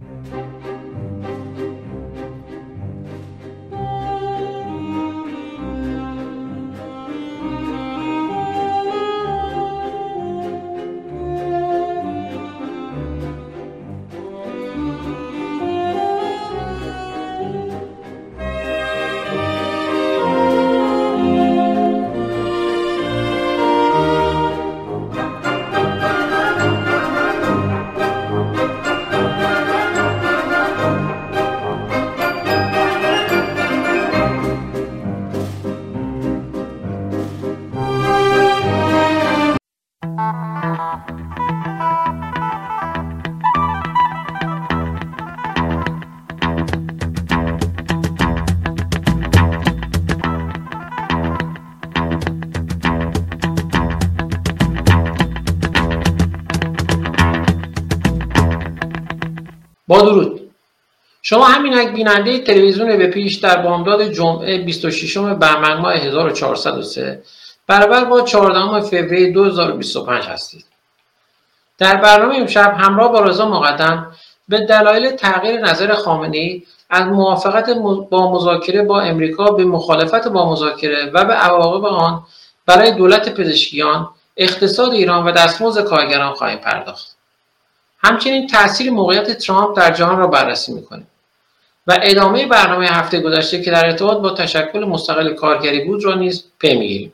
با درود. شما همینک بیننده تلویزیون به پیش در بامداد جمعه 26 بهمن ماه 1403 برابر با 14 فوریه 2025 هستید. در برنامه امشب همراه با رضا مقدم به دلایل تغییر نظر خامنه‌ای از موافقت با مذاکره با امریکا به مخالفت با مذاکره و به عواقب آن برای دولت پزشکیان، اقتصاد ایران و دستمزد کارگران خواهیم پرداخت. همچنین تأثیر موقعیت ترامپ در جهان را بررسی می‌کنیم و ادامه برنامه هفته گذشته که در ارتباط با تشکل مستقل کارگری بود را نیز پی می‌گیریم.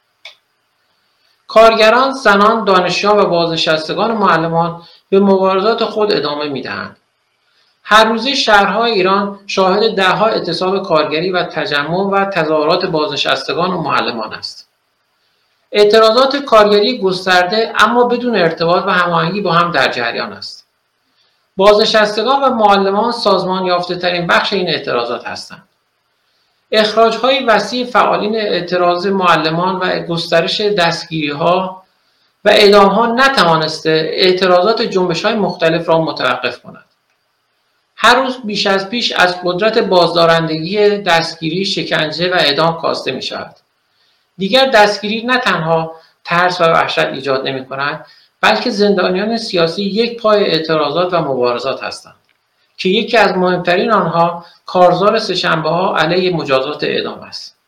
کارگران، زنان، دانشجویان و بازنشستگان معلمان به مبارزات خود ادامه می‌دهند. هر روزه شهرهای ایران شاهد ده‌ها اعتصاب کارگری و تجمع و تظاهرات بازنشستگان و معلمان است. اعتراضات کارگری گسترده اما بدون ارتباط و هماهنگی با هم در جریان است. بازنشستگان و معلمان سازمان یافته ترین بخش این اعتراضات هستند. اخراج‌های وسیع فعالین اعتراض معلمان و گسترش دستگیری‌ها و اعدام‌ها نتوانسته اعتراضات جنبش‌های مختلف را متوقف کند. هر روز بیش از پیش از قدرت بازدارندگی دستگیری، شکنجه و اعدام کاسته می‌شود. دیگر دستگیری نه تنها ترس و وحشت ایجاد نمی‌کند، بلکه زندانیان سیاسی یک پای اعتراضات و مبارزات هستند که یکی از مهمترین آنها کارزار سه‌شنبه‌ها علیه مجازات اعدام است.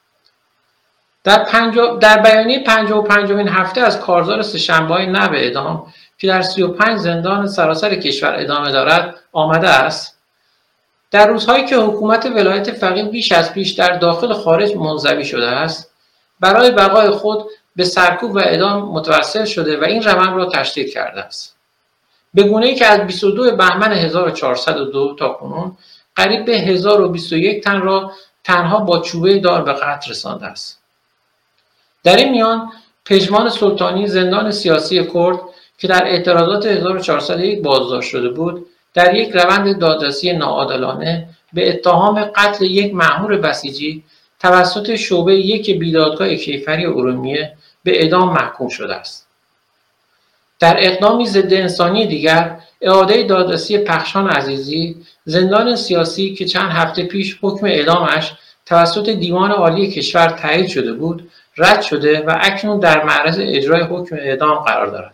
در بیانیه 55مین هفته از کارزار سه‌شنبه‌های نو اعدام که در 35 زندان سراسر کشور ادامه دارد آمده است: در روزهایی که حکومت ولایت فقیه بیش از پیش در داخل و خارج منزوی شده است، برای بقای خود به سرکوب و اعدام متوسل شده و این روند را تشدید کرده است. به گونه‌ای که از 22 بهمن 1402 تا کنون قریب به 1021 تن را تنها با چوبه دار به قتل رسانده است. در این میان پژمان سلطانی، زندان سیاسی کرد که در اعتراضات 1401 بازداشت شده بود، در یک روند دادرسی ناعادلانه به اتهام قتل یک مأمور بسیجی توسط شعبه 1 بیدادگاه کیفری ارومیه به اعدام محکوم شده است. در اقدامی ضد انسانی دیگر، اعاده دادرسی پخشان عزیزی، زندان سیاسی که چند هفته پیش حکم اعدامش توسط دیوان عالی کشور تایید شده بود، رد شده و اکنون در معرض اجرای حکم اعدام قرار دارد.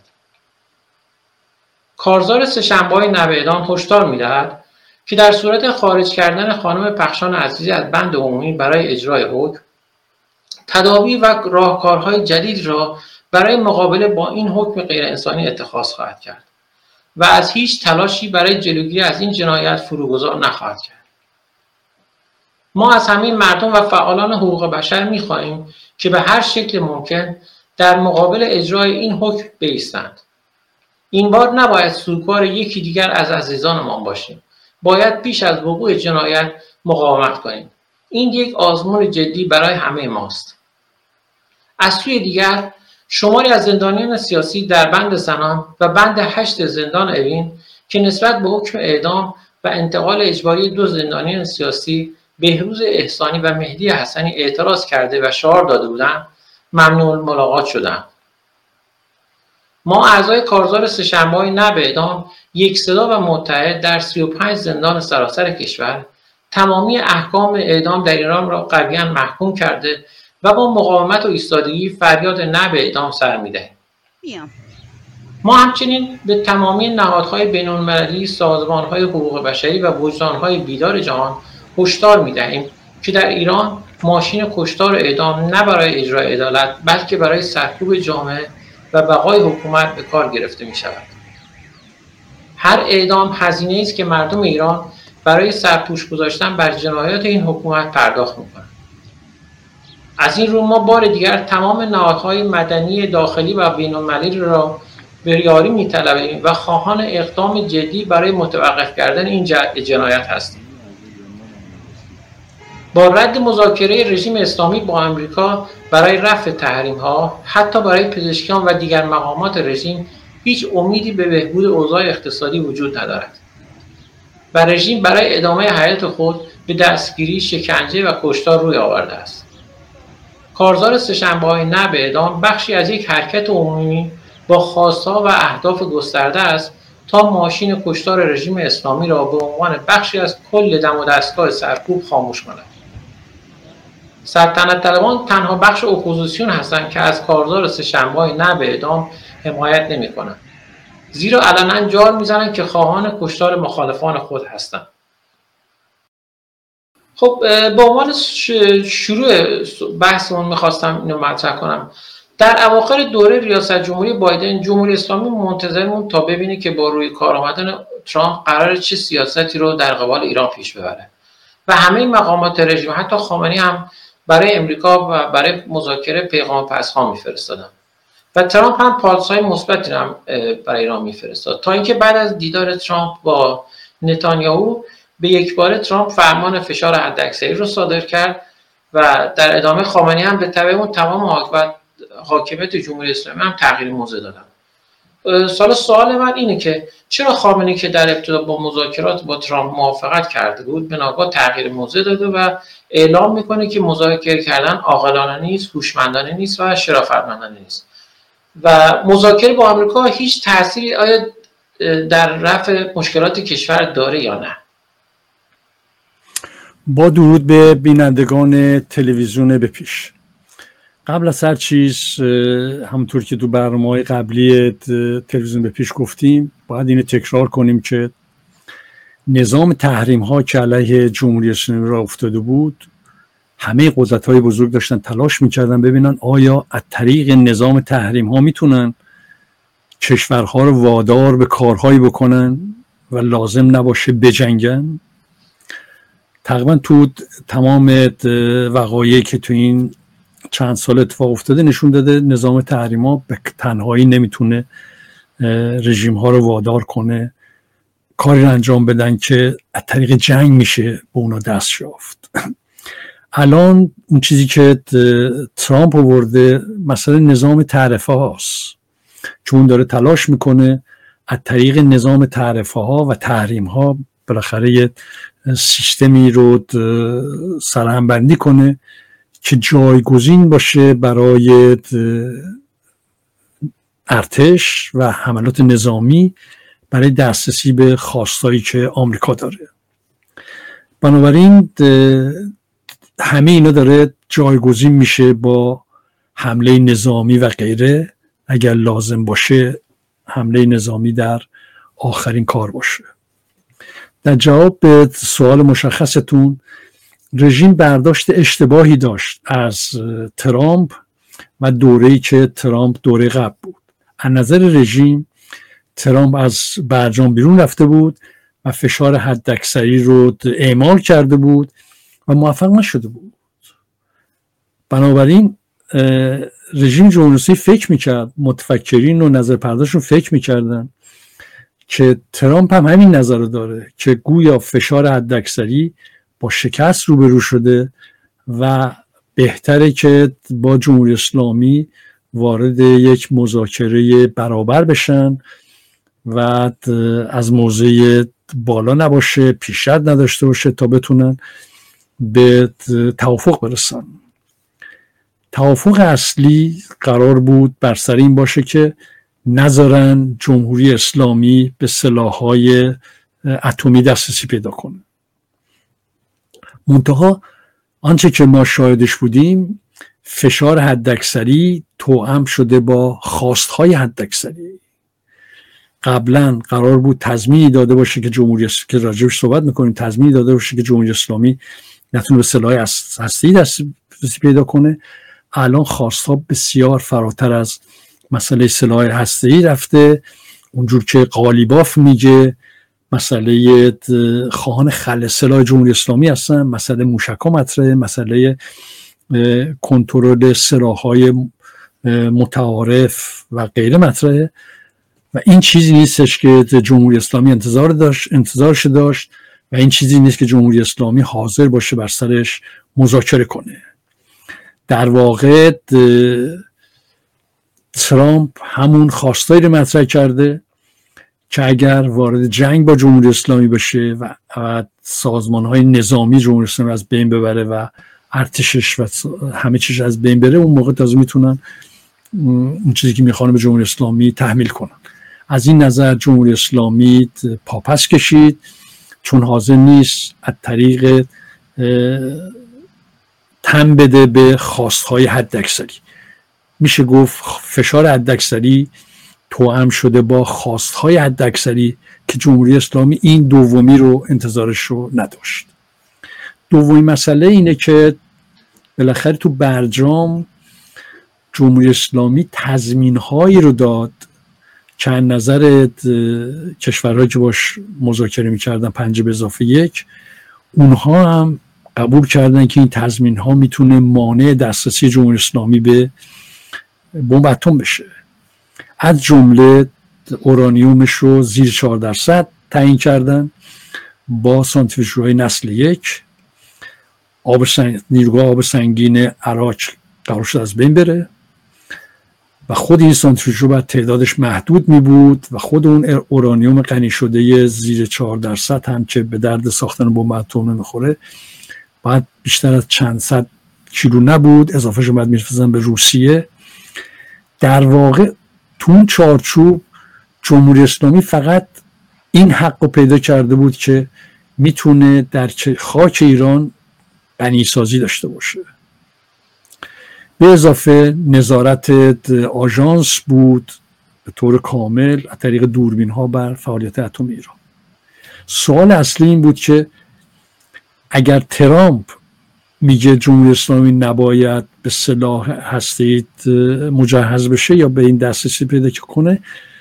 کارزار سه‌شنبه‌های نو اعدام هشدار می‌دهد که در صورت خارج کردن خانم پخشان عزیزی از بند عمومی برای اجرای حکم، تداوی و راهکارهای جدید را برای مقابله با این حکم غیرانسانی اتخاذ خواهد کرد و از هیچ تلاشی برای جلوگیری از این جنایت فروگذار نخواهد کرد. ما از همه مردم و فعالان حقوق بشر می‌خواهیم که به هر شکل ممکن در مقابل اجرای این حکم بایستند. این بار نباید سوگوار یکی دیگر از عزیزانمان باشیم. باید پیش از وقوع جنایت مقاومت کنیم. این یک آزمون جدی برای همه ماست. از سوی دیگر، شماری از زندانیان سیاسی در بند زنان و بند 8 زندان اوین که نسبت به حکم اعدام و انتقال اجباری 2 زندانیان سیاسی بهروز احسانی و مهدی حسنی اعتراض کرده و شعار داده بودند، ممنوع ملاقات شدند. ما اعضای کارزار سه‌شنبه‌های نو اعدام یک صدا و متحد در 35 زندان سراسر کشور تمامی احکام اعدام در ایران را قویاً محکوم کرده و با مقاومت و ایستادگی فریاد نو اعدام سر می‌دهیم. ما همچنین به تمامی نهادهای بین‌المللی، سازمانهای حقوق بشری و وجدانهای بیدار جهان هشدار می‌دهیم که در ایران ماشین کشتار و اعدام نه برای اجرای عدالت بلکه برای سرکوب جامعه و بقای حکومت به کار گرفته می‌شود. هر اعدام هزینه‌ای است که مردم ایران برای سرپوش گذاشتن بر جنایات این حکومت پرداخت می‌کنند. از این رو ما بار دیگر تمام نهادهای مدنی داخلی و بین‌المللی را به یاری می‌طلبیم و خواهان اقدام جدی برای متوقف کردن این جنایت هستیم. با رد مذاکره رژیم اسلامی با آمریکا برای رفع تحریم‌ها، حتی برای پزشکان و دیگر مقامات رژیم هیچ امیدی به بهبود اوضاع اقتصادی وجود ندارد و رژیم برای ادامه حیات خود به دستگیری، شکنجه و کشتار روی آورده است. کارزار سه‌شنبه‌های نه به اعدام بخشی از یک حرکت عمومی با خواست‌ها و اهداف گسترده است تا ماشین کشتار رژیم اسلامی را به عنوان بخشی از کل دم و دستگاه سرکوب خاموش کند. سلطنت طلبان تنها بخش اپوزیسیون هستند که از کارزار سه‌شنبه‌های نه به اعدام حمایت نمی‌کنند، زیرا علنا جار می‌زنند که خواهان کشتار مخالفان خود هستند. خب به عنوان شروع بحثمون می‌خواستم اینو مطرح کنم. در اواخر دوره ریاست جمهوری بایدن، جمهوری اسلامی منتظرمون تا ببینه که با روی کار آمدن ترامپ قرار چه سیاستی رو در قبال ایران پیش ببره و همه مقامات رژیم، حتی خامنه‌ای هم برای امریکا و برای مذاکره پیغام پس‌ها می‌فرستادن و ترامپ هم پالس‌های مثبتی هم برای ایران می‌فرستاد، تا اینکه بعد از دیدار ترامپ با نتانیاهو به یکباره ترامپ فرمان فشار حداکثری رو صادر کرد و در ادامه خامنه‌ای هم به تبع اون تمام حاکمیت جمهوری اسلامی هم تغییر موضع دادن. سوال من اینه که چرا خامنه‌ای که در ابتدا با مذاکرات با ترامپ موافقت کرده بود به ناگاه تغییر موضع داده و اعلام میکنه که مذاکره کردن عاقلانه نیست، هوشمندانه نیست و شرافتمندانه نیست و مذاکره با آمریکا هیچ تأثیری آیا در رفع مشکلات کشور داره یا نه؟ با درود به بینندگان تلویزیون به پیش. قبل از هر چیز، همونطور که تو برنامه‌های قبلی تلویزیون به پیش گفتیم، باید اینو تکرار کنیم که نظام تحریم ها که علیه جمهوری اسلامی را افتاده بود، همه قدرت‌های بزرگ داشتن تلاش می‌کردن ببینن آیا از طریق نظام تحریم ها میتونن کشورها رو وادار به کارهایی بکنن و لازم نباشه بجنگن. تقریبا تو تمام وقایعی که تو این چند سال اتفاق افتاده نشون داده نظام تحریم ها به تنهایی نمیتونه رژیم ها رو وادار کنه کاری رو انجام بدن که از طریق جنگ میشه به اونا دست یافت. الان اون چیزی که ترامپ آورده مثلا نظام تعرفه هاست، چون داره تلاش میکنه از طریق نظام تعرفه ها و تحریم ها بالاخره یه سیستمی رو سرهم بندی کنه که جایگزین باشه برای ارتش و حملات نظامی برای دسترسی به خواستایی که آمریکا داره. بنابراین همه اینا داره جایگزین میشه با حمله نظامی و غیره، اگر لازم باشه حمله نظامی در آخرین کار باشه. در جواب به سوال مشخصتون، رژیم برداشت اشتباهی داشت از ترامپ و دوره‌ای که ترامپ دوره قبل بود. از نظر رژیم ترامپ از برجام بیرون رفته بود و فشار حداکثری رو اعمال کرده بود و موفق نشده بود. بنابراین رژیم جمهوری اسلامی فکر میکرد، متفکرین و نظرپردازشون فکر میکردن که ترامپ هم همین نظر رو داره که گویا فشار حداکثری با شکست روبرو شده و بهتره که با جمهوری اسلامی وارد یک مذاکره برابر بشن و از موضع بالا نباشه، پیشرفت نداشته باشه تا بتونن به توافق برسن. توافق اصلی قرار بود بر سر این باشه که نذارن جمهوری اسلامی به سلاح‌های اتمی دسترسی پیدا کنه. منتها آنچه که ما شاهدش بودیم فشار حداکثری توأم شده با خواست‌های حداکثری قبلا قرار بود تضمینی داده باشه که جمهوری که راجعش صحبت میکنیم، تضمینی داده باشه که جمهوری اسلامی نتونه به سلاح هسته‌ای دسترسی پیدا کنه. الان خواستها بسیار فراتر از مسئله سلاح هسته‌ای رفته. اونجور که قالیباف میگه مسئله خواهان خلع سلاح جمهوری اسلامی هستن، مسئله موشک‌ها مطرحه، مسئله کنترل سلاح‌های متعارف و غیره مطرحه و این چیزی نیستش که جمهوری اسلامی انتظارش داشت و این چیزی نیست که جمهوری اسلامی حاضر باشه بر سرش مذاکره کنه. در واقع ترامپ همون خواستایی رو مطرح کرده که اگر وارد جنگ با جمهوری اسلامی بشه و سازمان‌های نظامی جمهوری اسلامی از بین ببره و ارتشش و همه چیز از بین بره، اون موقع تازه میتونن اون چیزی که میخوان به جمهوری اسلامی تحمیل کنن. از این نظر جمهوری اسلامی پاپس کشید چون حاضر نیست از طریق تن بده به خواستهای حداکثری. میشه گفت فشار حداکثری توأم شده با خواستهای حداکثری که جمهوری اسلامی این دومی رو انتظارش رو نداشت. دومی مسئله اینه که بالاخره تو برجام جمهوری اسلامی تضمین‌هایی رو داد که از نظر کشورهایی که باش مذاکره می‌کردن 5+1 اونها هم قبول کردن که این تضمین‌ها میتونه مانع دسترسی جمهوری اسلامی به بمب اتم بشه. از جمله اورانیومش رو زیر 4% تعیین کردن با سانتریفیوژهای نسل 1. نیروگاه آب سنگین عراق قرار شد از بین بره و خود این سانتریفیوژ باید تعدادش محدود می بود و خود اون اورانیوم غنی شده زیر 4% هم که به درد ساختن بمب اتم نمیخوره باید بیشتر از چند صد کیلو نبود، اضافه شد باید میرسن به روسیه. در واقع تو اون چارچوب جمهوری اسلامی فقط این حق رو پیدا کرده بود که میتونه در خاک ایران غنیسازی داشته باشه. به اضافه نظارت آژانس بود به طور کامل از طریق دوربین ها بر فعالیت اتم ایران. سوال اصلی این بود که اگر ترامپ میگه جمهوری اسلامی نباید به سلاح هسته‌ای مجهز بشه یا به این دسترسی پیدا کنه،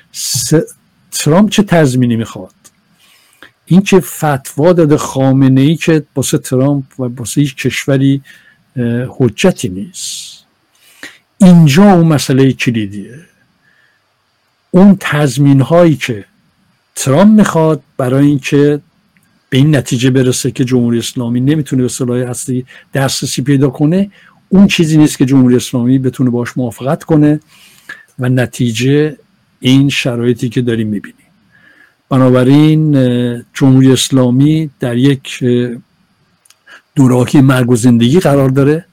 ترامپ چه تضمینی میخواد؟ این که فتوا داده خامنه‌ای که واسه ترامپ و واسه هیچ کشوری حجتی نیست. اینجا اون مسئله کلیدیه. اون تضمین هایی که ترامپ میخواد برای اینکه به این نتیجه برسه که جمهوری اسلامی نمیتونه به سلاح هسته‌ای دسترسی پیدا کنه، اون چیزی نیست که جمهوری اسلامی بتونه باش موافقت کنه و نتیجه این شرایطی که داریم میبینیم. بنابراین جمهوری اسلامی در یک دوراهی مرگ و زندگی قرار داره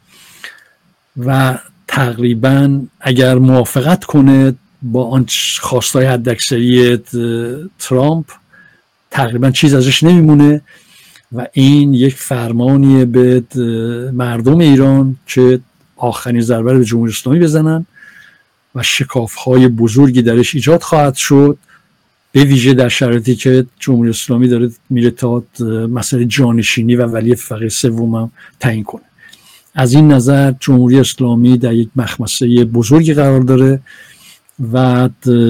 و تقریبا اگر موافقت کنه با آن خواستای حداکثری ترامپ تقریبا چیز ازش نمیمونه و این یک فرمانیه به مردم ایران که آخرین ضربه به جمهوری اسلامی بزنن و شکاف‌های بزرگی درش ایجاد خواهد شد، به ویژه در شرایطی که جمهوری اسلامی داره میره تا مسئله جانشینی و ولی فقیه سوم هم تعیین کنه. از این نظر جمهوری اسلامی در یک مخمصه بزرگی قرار داره و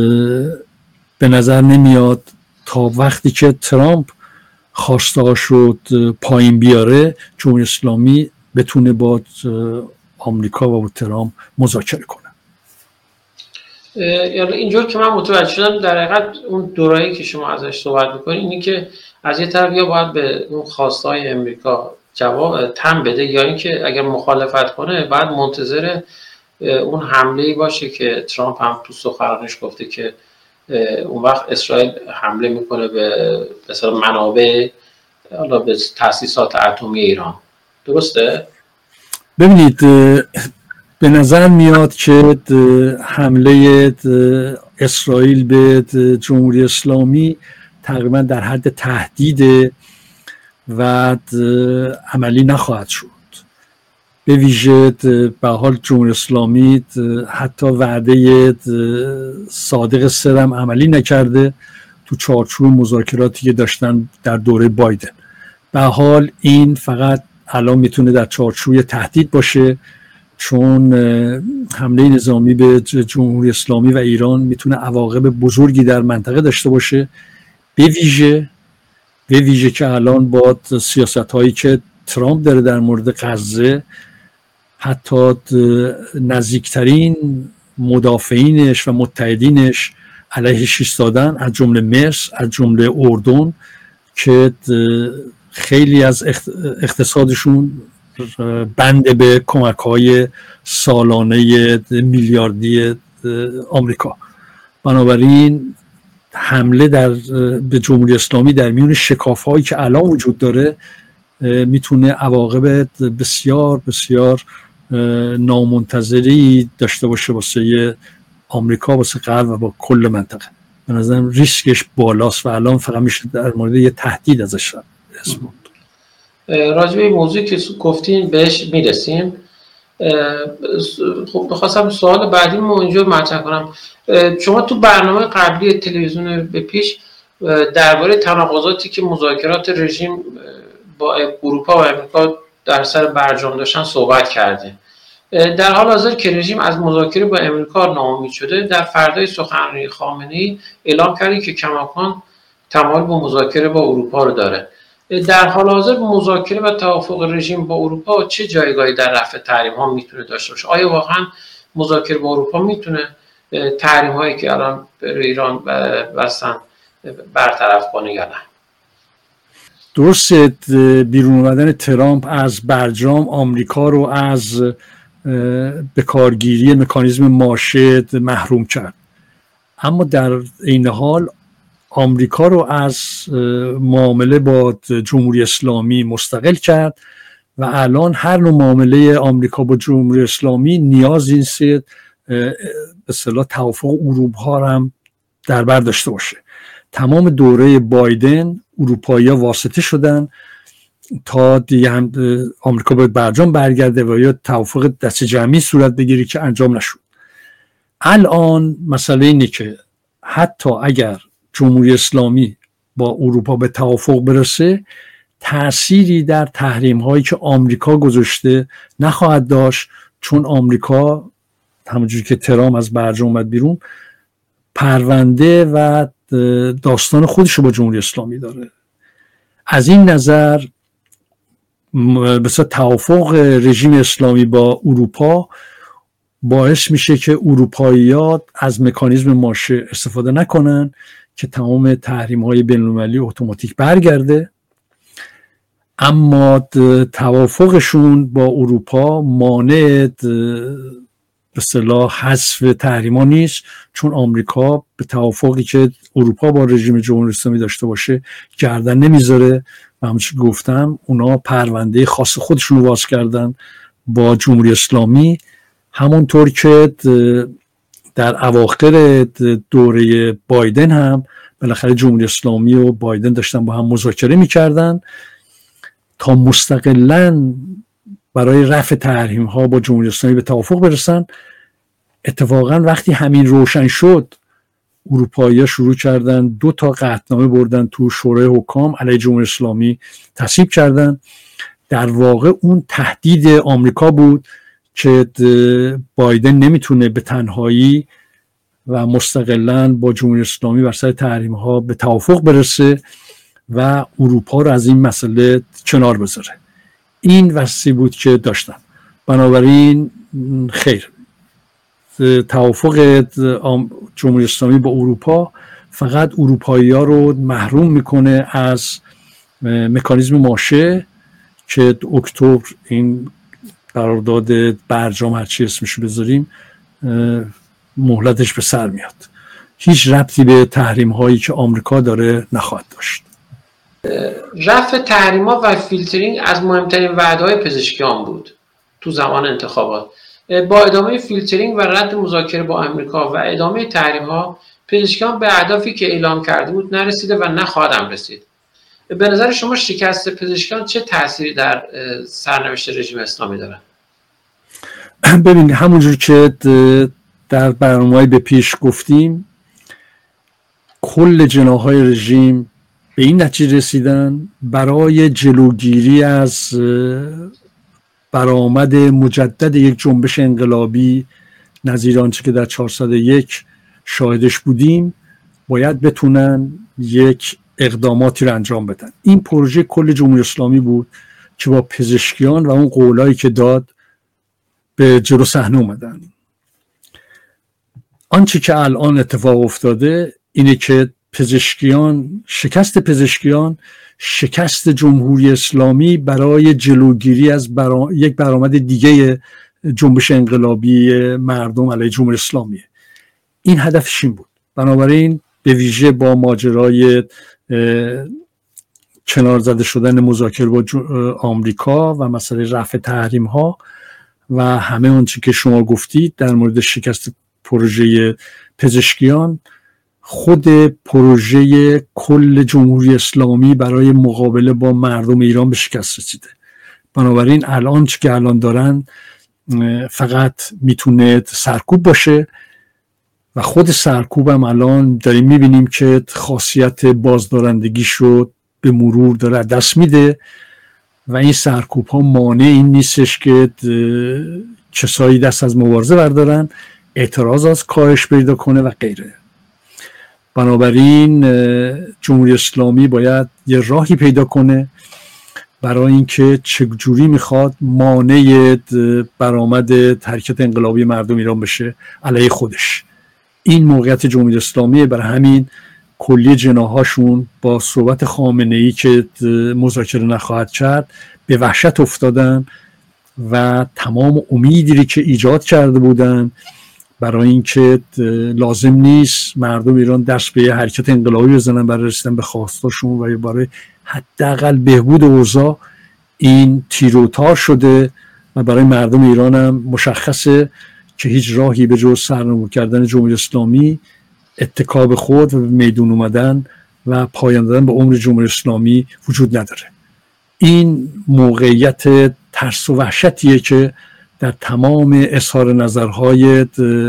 به نظر نمیاد تا وقتی که ترامپ خواسته‌اش رو پایین بیاره جمهوری اسلامی بتونه با آمریکا و با ترامپ مذاکره کنه. اینجور که من متوجه شدم در حقیقت اون دوره‌ای که شما ازش صحبت می‌کنید اینی که از یه طرف یا باید به اون خواستهای امریکا جواب تن بده یا اینکه اگر مخالفت کنه بعد منتظر اون حمله‌ای باشه که ترامپ هم تو سخنرانیش گفته که اون وقت اسرائیل حمله میکنه به مثلا منابع حالا به تأسیسات اتمی ایران. درسته؟ ببینید به نظر میاد که حمله اسرائیل به جمهوری اسلامی تقریبا در حد تهدید و عملی نخواهد شد. به ویژه به حال جمهوری اسلامی حتی وعده صادق سرم عملی نکرده تو چارچوب مذاکراتی که داشتن در دوره بایدن. به حال این فقط الان میتونه در چارچوب تهدید باشه، چون حمله نظامی به جمهوری اسلامی و ایران میتونه عواقب بزرگی در منطقه داشته باشه، به ویژه که الان با سیاست هایی که ترامپ داره در مورد غزه، حتی نزدیکترین مدافعینش و متحدینش علیهش ایستادن، از جمله مصر، از جمله اردن که خیلی از اقتصادشون بند به کمک‌های سالانه میلیاردی آمریکا. بنابراین حمله به جمهوری اسلامی در میون شکاف‌هایی که الان وجود داره میتونه عواقب بسیار بسیار نامنتظری داشته باشه واسه آمریکا، واسه غرب و با کل منطقه. به نظرم ریسکش بالاست و الان فقط میشه در مورد یه تهدید ازش اسم بود. راجع به موضوعی که گفتین بهش میرسیم. خب بخواستم سوال بعدی رو اونجا مطرح کنم. شما تو برنامه قبلی تلویزیون به پیش درباره تناقضاتی که مذاکرات رژیم با اروپا و امریکا در سر برجام داشتن صحبت کردیم. در حال حاضر که رژیم از مذاکره با امریکا ناامید شده، در فردای سخنرانی خامنه‌ای اعلام کرده که کماکان تمایل به مذاکره با اروپا رو داره. در حال حاضر مذاکره و توافق رژیم با اروپا چه جایگاهی در رفع تحریم ها میتونه داشته باشه؟ آیا واقعا مذاکره با اروپا میتونه تحریم هایی که الان به ایران بستن برطرف کنه یا نه؟ درسته بیرون اومدن ترامپ از برجام آمریکا رو از به کارگیری مکانیزم ماشه محروم کرد، اما در این حال آمریکا رو از معامله با جمهوری اسلامی مستقل کرد و الان هر نوع معامله آمریکا با جمهوری اسلامی نیاز نیست به اصطلاح توافق اروپا رو هم در بر داشته باشه. تمام دوره بایدن اروپایی‌ها واسطه شدن تا دیگه هم آمریکا به برجام برگرده و یا توافق دست جمعی صورت بگیری که انجام نشد. الان مسئله اینه که حتی اگر جمهوری اسلامی با اروپا به توافق برسه، تأثیری در تحریم هایی که آمریکا گذاشته نخواهد داشت، چون آمریکا همونجوری که ترامپ از برجام اومد بیرون پرونده و داستان خودش رو با جمهوری اسلامی داره. از این نظر مثلا توافق رژیم اسلامی با اروپا باعث میشه که اروپایی‌ها از مکانیزم ماشه استفاده نکنن که تمام تحریم‌های بین‌المللی اتوماتیک برگرده، اما توافقشون با اروپا مانع به اصطلاح حذف تحریم‌ها نیست، چون آمریکا به توافقی که اروپا با رژیم جمهوری اسلامی داشته باشه گردن نمیذاره و همونجوری گفتم اونا پرونده خاص خودشون رو باز کردن با جمهوری اسلامی. همونطور که در اواخر دوره بایدن هم بالاخره جمهوری اسلامی و بایدن داشتن با هم مذاکره میکردن تا مستقلاً برای رفع تحریم ها با جمهوری اسلامی به توافق برسن. اتفاقا وقتی همین روشن شد، اروپایی‌ها شروع کردن 2 تا قطعنامه بردن تو شورای حکام علیه جمهوری اسلامی تصویب کردن. در واقع اون تهدید آمریکا بود که بایدن نمیتونه به تنهایی و مستقلاً با جمهوری اسلامی بر سر تحریم ها به توافق برسه و اروپا رو از این مسئله کنار بذاره. این وصی بود که داشتن. بنابراین خیر، توافق جمهوری اسلامی با اروپا فقط اروپایی‌ها رو محروم میکنه از مکانیزم ماشه که اکتبر این قرارداد برجام هرچی اسمشو بذاریم مهلتش به سر میاد. هیچ ربطی به تحریم هایی که آمریکا داره نخواهد داشت. رفع تحریم‌ها و فیلترینگ از مهمترین وعده‌های پزشکیان بود تو زمان انتخابات. با ادامه فیلترینگ و رد مذاکره با آمریکا و ادامه تحریم‌ها، پزشکیان به اهدافی که اعلام کرده بود نرسیده و نخواهد رسید. به نظر شما شکست پزشکیان چه تأثیری در سرنوشت رژیم اسلامی داره؟ ببینید همونجور که در برنامه‌های به پیش گفتیم، کل جناح‌های رژیم به این نتیجه رسیدن برای جلوگیری از برآمد مجدد یک جنبش انقلابی نظیر آنچه که در 401 شاهدش بودیم، باید بتونن یک اقداماتی رو انجام بدن. این پروژه کل جمهوری اسلامی بود که با پزشکیان و اون قولایی که داد به جلو صحنه اومدن. آنچه که الان اتفاق افتاده اینه که شکست جمهوری اسلامی برای جلوگیری از یک برآمد دیگه جنبش انقلابی مردم علیه جمهوری اسلامیه. این هدفش این بود. بنابراین به ویژه با ماجرای کنار زده شدن مذاکره با آمریکا و مسئله رفع تحریم ها و همه اون چیزی که شما گفتید در مورد شکست پروژه پزشکیان، خود پروژه کل جمهوری اسلامی برای مقابله با مردم ایران به شکست رسیده. بنابراین الان چی که الان دارن فقط میتونه سرکوب باشه و خود سرکوب هم الان داریم میبینیم که خاصیت بازدارندگیش رو به مرور داره دست میده و این سرکوب ها مانع این نیستش که کسایی دست از مبارزه بردارن، اعتراض از کاهش پیدا کنه و غیره. بنابراین جمهوری اسلامی باید یه راهی پیدا کنه برای اینکه چجوری میخواد مانع برآمد حرکت انقلابی مردم ایران بشه علیه خودش. این موقعیت جمهوری اسلامی. برای همین کلیه جناحاشون با صحبت خامنه‌ای که مذاکره نخواهد کرد به وحشت افتادن و تمام امیدی که ایجاد کرده بودن برای اینکه لازم نیست مردم ایران دست به حرکت انقلابی بزنن برای رسیدن به خواستاشون و برای حداقل بهبود اوضاع، این تیر و تار شده و برای مردم ایران هم مشخصه که هیچ راهی به جز سرنگون کردن جمهوری اسلامی، اتکا خود و به میدون اومدن و پایان دادن به عمر جمهوری اسلامی وجود نداره. این موقعیت ترس و وحشتیه که در تمام اظهار نظرهای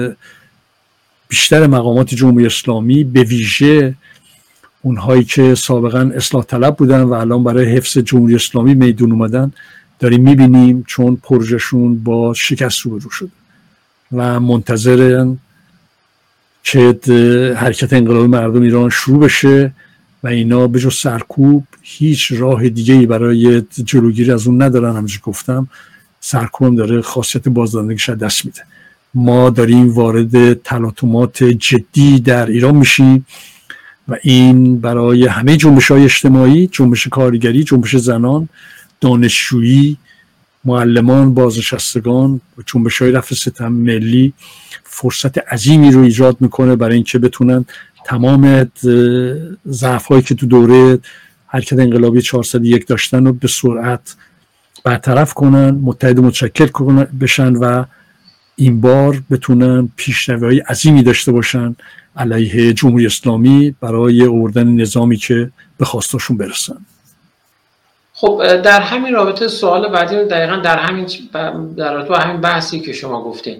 بیشتر مقامات جمهوری اسلامی، به ویژه اونهایی که سابقا اصلاح طلب بودن و الان برای حفظ جمهوری اسلامی میدون اومدن، داریم میبینیم چون پروژهشون با شکست روبرو شده و منتظرن که حرکت انقلابی مردم ایران شروع بشه و اینا به جز سرکوب هیچ راه دیگه‌ای برای جلوگیری از اون ندارن. همونجوری گفتم سرکوب هم داره خاصیت بازدارندگیش دست میده. ما داریم وارد تلاطمات جدی در ایران میشیم و این برای همه جنبش‌های اجتماعی، جنبش کارگری، جنبش زنان، دانشجویی، معلمان، بازنشستگان و جنبش‌های رفع ستم ملی فرصت عظیمی رو ایجاد میکنه برای اینکه بتونن تمام ضعف‌هایی که تو دوره حرکت انقلابی 401 داشتن رو به سرعت برطرف کنن، متحد متشکل بشن و این بار بتونن پیشروی‌های عظیمی داشته باشن علیه جمهوری اسلامی برای آوردن نظامی که به خواستاشون برسن. خب در همین رابطه سوال بعدی رو دقیقاً در رابطه همین بحثی که شما گفتین،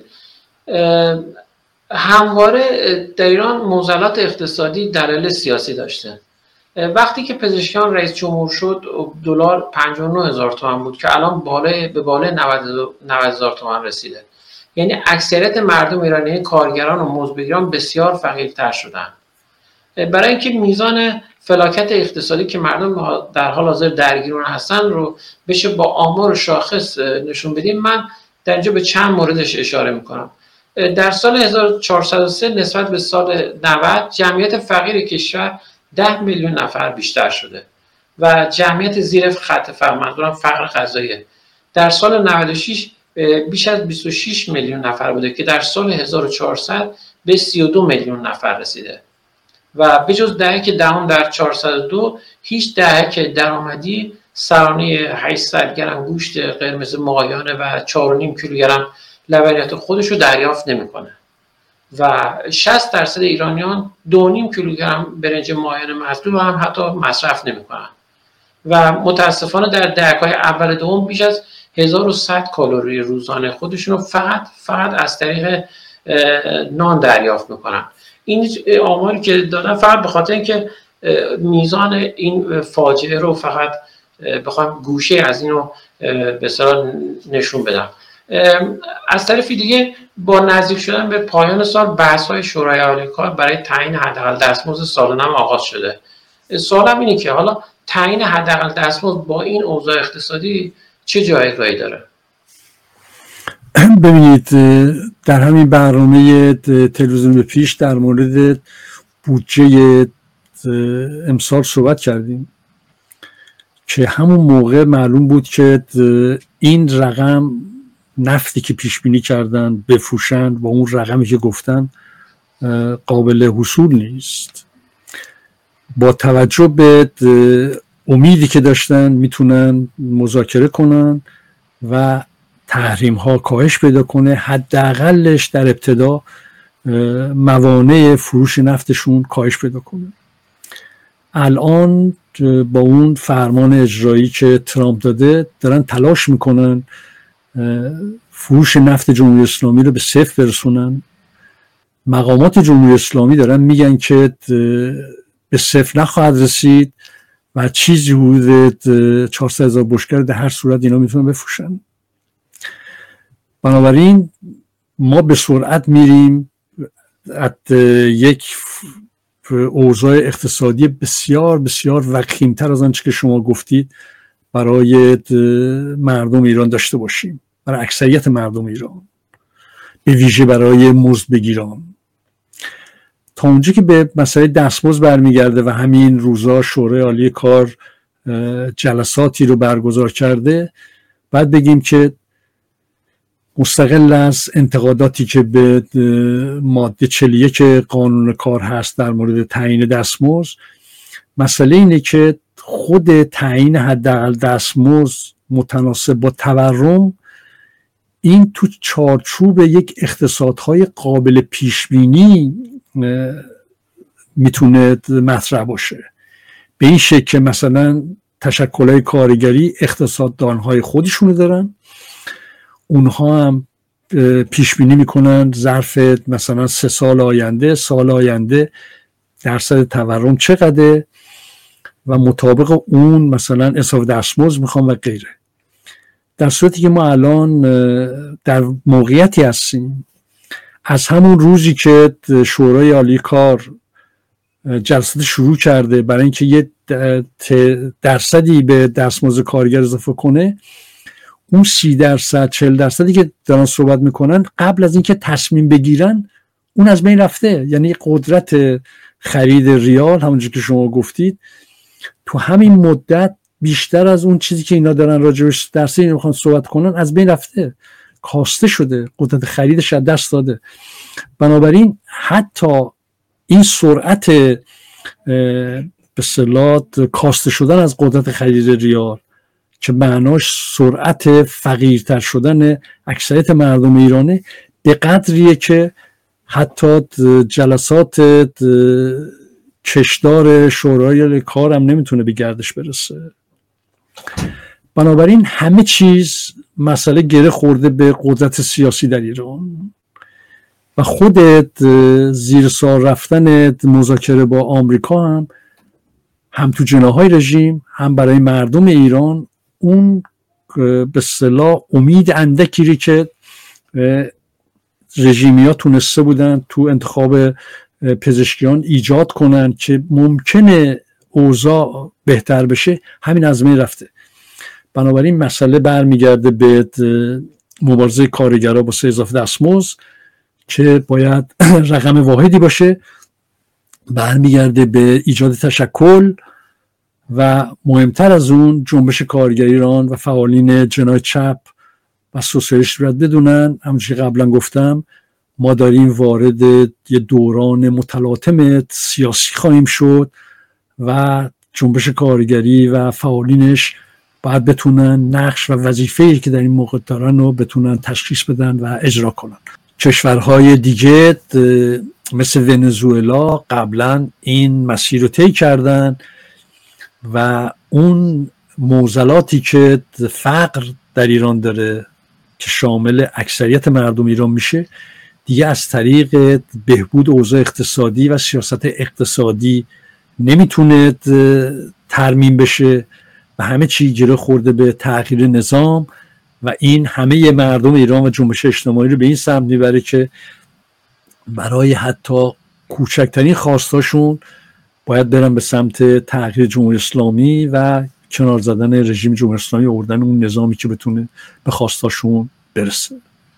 همواره در ایران معضلات اقتصادی دلایل سیاسی داشته. وقتی که پزشکیان رئیس جمهور شد دلار 59,000 تومان بود که الان به بالای 90,000 تومان رسیده. یعنی اکثریت مردم ایرانی، کارگران و مزدبگیران بسیار فقیرتر شدن. برای اینکه میزان فلاکت اقتصادی که مردم در حال حاضر درگیر اون هستن رو بشه با آمار شاخص نشون بدیم، من در اینجا به چند موردش اشاره میکنم. در سال 1403 نسبت به سال 90 جمعیت فقیر کشور 10 میلیون نفر بیشتر شده و جمعیت زیر خط فقر، منظورم فقر غذایی، در سال 96 بیش از 26 میلیون نفر بوده که در سال 1400 به 32 میلیون نفر رسیده و به جز دهک دهم در 402 هیچ دهک درآمدی سرانه 800 گرم گوشت قرمز ماهیانه و 4.5 کیلوگرم لبنیات خودش رو دریافت نمیکنه و 60% ایرانیان 2.5 کیلوگرم برنج ماهیانه مسلوب هم حتی مصرف نمیکنن و متاسفانه در دهک‌های اول دوم بیش از 1100 کالری روزانه خودشون رو فقط از طریق نان دریافت میکنن. این آماری که دادن فقط به خاطر اینکه میزان این فاجعه رو فقط بخوام گوشه از اینو به اصطلاح نشون بدم. از طرفی دیگه با نزدیک شدن به پایان سال بحث‌های شورای عالی کار برای تعیین حداقل دستمزد سالانه آغاز شده. سوالم اینه که حالا تعیین حداقل دستمزد با این اوضاع اقتصادی چه جایگاهی داره؟ ببینید، در همین برنامه تلویزیون به پیش در مورد بودجه امسال صحبت کردیم که همون موقع معلوم بود که این رقم نفتی که پیش بینی کردن بفروشن با اون رقمی که گفتن قابل حصول نیست. با توجه به امیدی که داشتن میتونن مذاکره کنن و تحریم ها کاهش پیدا کنه، حداقلش در ابتدا موانع فروش نفتشون کاهش پیدا کنه. الان با اون فرمان اجرایی که ترامپ داده دارن تلاش میکنن فروش نفت جمهوری اسلامی رو به صفر برسونن. مقامات جمهوری اسلامی دارن میگن که به صفر نخواهد رسید و چیزی حدود 400,000 بشکه در هر صورت اینا میتونن بفروشن. بنابراین ما به سرعت میریم از یک اوضاع اقتصادی بسیار بسیار وخیم‌تر از آنچه که شما گفتید برای مردم ایران داشته باشیم، برای اکثریت مردم ایران، به ویژه برای مزدبگیران. تا اونجا که به مسئله دستمزد برمیگرده و همین روزا شورای عالی کار جلساتی رو برگزار کرده، بعد بگیم که مستقل از انتقاداتی که به ماده 41 قانون کار هست در مورد تعیین دستمزد، مسئله اینه که خود تعیین حداقل دستمزد متناسب با تورم این تو چارچوب یک اقتصادهای قابل پیشبینی میتونه مطرح باشه. به این شکل که مثلا تشکل‌های کارگری اقتصاددانهای خودشونو دارن، اونها هم پیش بینی میکنن ظرف مثلا 3 سال آینده درصد تورم چقدره و مطابق اون مثلا اضافه دستمزد میخوام و غیره. در صورتی که ما الان در موقعیتی هستیم از همون روزی که شورای عالی کار جلسات شروع کرده برای اینکه یه درصدی به دستمزد کارگر اضافه کنه، اون 30% 40% که دارن صحبت میکنن قبل از اینکه تصمیم بگیرن اون از بین رفته. یعنی قدرت خرید ریال همونجوری که شما گفتید تو همین مدت بیشتر از اون چیزی که اینا دارن راجعش درصدی میخوان صحبت کنن از بین رفته، کاسته شده، قدرت خریدش از دست داده. بنابراین حتی این سرعت به اصطلاح کاسته شدن از قدرت خرید ریال که معناش سرعت فقیرتر شدن اکثریت مردم ایرانه، به قدریه که حتی جلسات کشدار شورای کار هم نمیتونه به گردش برسه. بنابراین همه چیز مسئله گره خورده به قدرت سیاسی در ایران و خودت زیر سوال رفتن مذاکره با آمریکا هم تو جناحهای رژیم هم برای مردم ایران اون به اصطلاح امید اندکی که رژیمیا تونسته بودن تو انتخاب پزشکیان ایجاد کنن که ممکنه اوضاع بهتر بشه، همین از بین رفته. بنابراین مسئله برمیگرده به مبارزه کارگرها با اضافه دستمزد که باید رقم واحدی باشه، برمیگرده به ایجاد تشکل و مهمتر از اون جنبش کارگر ایران و فعالین جناح چپ و سوسیالیست باید بدونن همونجوری قبلا گفتم ما داریم وارد یه دوران متلاطم سیاسی خواهیم شد و جنبش کارگری و فعالینش باید بتونن نقش و وظیفه‌ای که در این موقع دارن رو بتونن تشخیص بدن و اجرا کنن. کشورهای دیگه مثل ونزوئلا قبلا این مسیر رو طی کردن و اون معضلاتی که فقر در ایران داره که شامل اکثریت مردم ایران میشه، دیگه از طریق بهبود اوضاع اقتصادی و سیاست اقتصادی نمیتونه ترمیم بشه و همه چی گره خورده به تغییر نظام و این همه مردم ایران و جنبش اجتماعی رو به این سمت میبره که برای حتی کوچکترین خواستاشون باید برن به سمت تغییر جمهوری اسلامی و کنار زدن رژیم جمهوری اسلامی و آوردن اون نظامی که بتونه به خواستاشون برسه.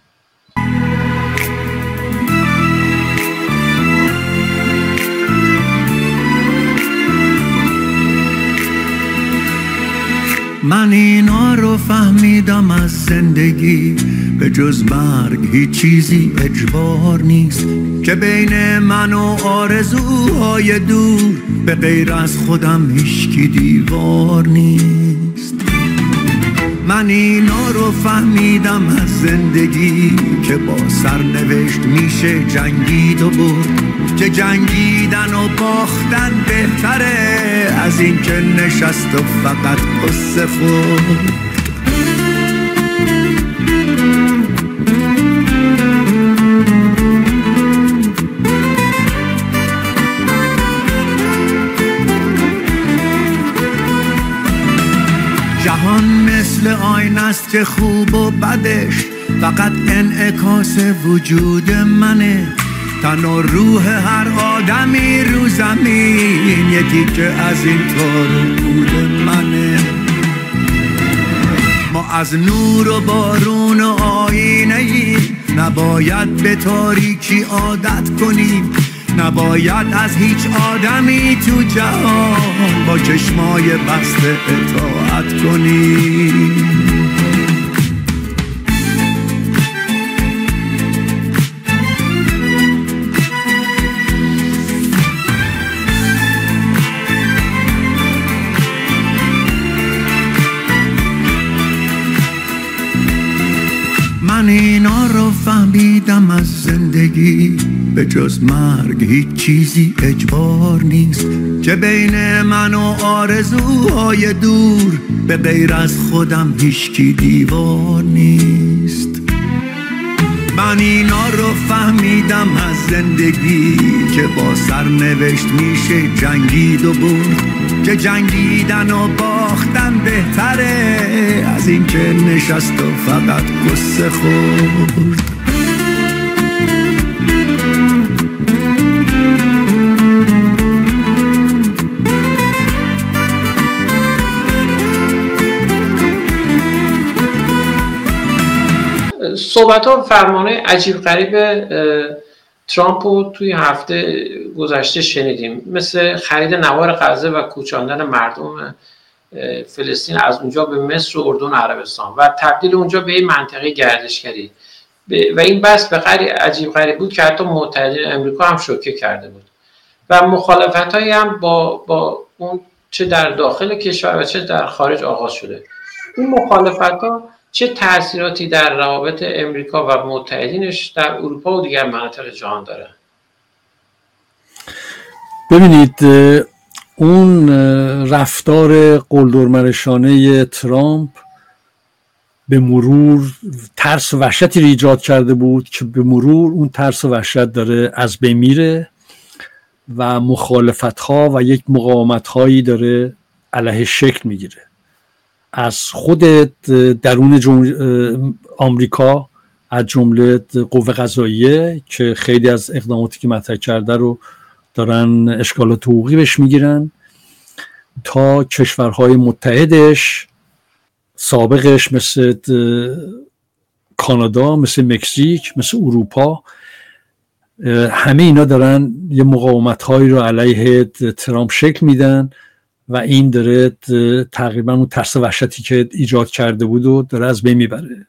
من اینا رو فهمیدم از زندگی، به جز مرگ هیچ چیزی اجبار نیست، که بین من و آرزوهای دور به غیر از خودم هیچکی دیوار نیست. من اینا رو فهمیدم از زندگی که با سرنوشت میشه جنگید و برد، که جنگیدن و باختن بهتره از این که نشست و فقط قصه خورد. جهان مثل آینه است که خوب و بدش فقط انعکاس وجود منه، تن و روح هر آدمی رو زمین یکی که از این کار بود منه. ما از نور و بارون و آینه ایم، نباید به تاریکی عادت کنیم، نباید از هیچ آدمی تو جهان با چشمای بسته اطاعت کنیم. من اینا رو فهمیدم از زندگی، به جز مرگ هیچ چیزی اجبار نیست، که بین من و آرزوهای دور به غیر از خودم هیچکی دیوار نیست. من اینا رو فهمیدم از زندگی که با سرنوشت میشه جنگید و برد، که جنگیدن و باختن بهتره از این که نشست و فقط قصه خورد. صحبت ها فرمانه عجیب غریب ترامپ رو توی هفته گذشته شنیدیم، مثل خرید نوار غزه و کوچاندن مردم فلسطین از اونجا به مصر و اردن و عربستان و تبدیل اونجا به این منطقه گردشگری و این بحث به قدری عجیب غریب بود که حتی متحدین امریکا هم شوکه کرده بود و مخالفت‌هایی هم با اون چه در داخل کشور و چه در خارج آغاز شده. این مخالفت‌ها چه تأثیراتی در روابط امریکا و متحدینش در اروپا و دیگر مناطق جهان داره؟ ببینید، اون رفتار قلدرمنشانه ترامپ به مرور ترس و وحشتی رو ایجاد کرده بود که به مرور اون ترس و وحشت داره از بین میره و مخالفت‌ها و یک مقاومت‌هایی داره علیه شکل میگیره. از خود درون آمریکا، از جمله قوه قضاییه که خیلی از اقداماتی که مطرح کرده رو دارن اشکالات حقوقی بهش میگیرن، تا کشورهای متحدش سابقش مثل کانادا، مثل مکزیک، مثل اروپا، همه اینا دارن یه مقاومت‌هایی رو علیه ترامپ شکل میدن و این داره تقریبا اون ترس و وحشتی که ایجاد کرده بود و داره از بین میبره.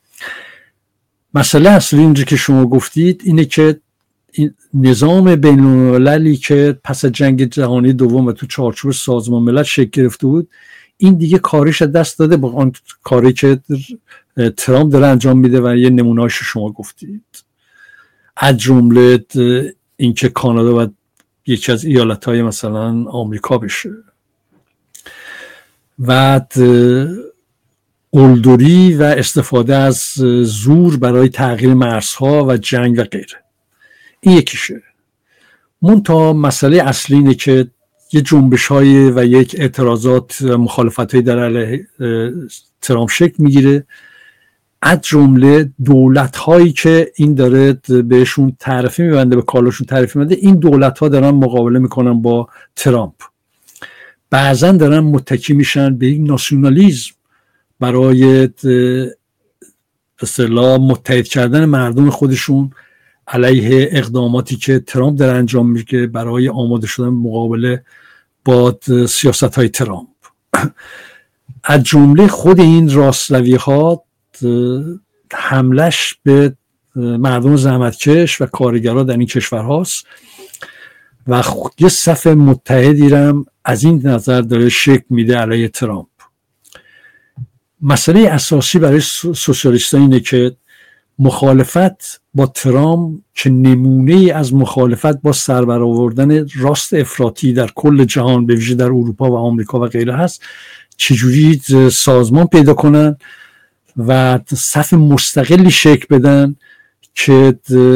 مسئله اصلی اینجا که شما گفتید اینه که این نظام بین‌المللی که پس از جنگ جهانی دوم و تو چارچوب سازمان ملل شکل گرفته بود، این دیگه کارش دست داده با اون کاری که ترامپ داره انجام میده و یه نمونه‌اش شما گفتید، از جمله اینکه کانادا و یکی از ایالت‌های مثلا آمریکا بشه. و قلدری و استفاده از زور برای تغییر مرزها و جنگ و غیره. این یکیشه. منتها مسئله اصلی اینه که یه جنبش‌های و یک اعتراضات و مخالفت‌های در علیه ترامپ شکل میگیره، از جمله دولت‌هایی که این داره بهشون تعرفه میبنده، به کالاشون تعرفه میبنده، این دولت‌ها دارن مقابله میکنن با ترامپ. بعضن دارن متکی میشن به یک ناسیونالیسم برای به اصطلاح متحد کردن مردم خودشون علیه اقداماتی که ترامپ داره انجام میده برای آماده شدن مقابله با سیاست‌های ترامپ. از جمله خود این راستروی‌ها حملش به مردم زحمتکش و کارگرها در این کشور هاست و یه صف متحدی هم از این نظر داره شکل میده علیه ترامپ. مسئله اساسی برای سوسیالیست‌ها اینه که مخالفت با ترامپ که نمونه از مخالفت با سربرآوردن راست افراطی در کل جهان به ویژه در اروپا و آمریکا و غیره هست، چجوری سازمان پیدا کنن و صف مستقلی شکل بدن که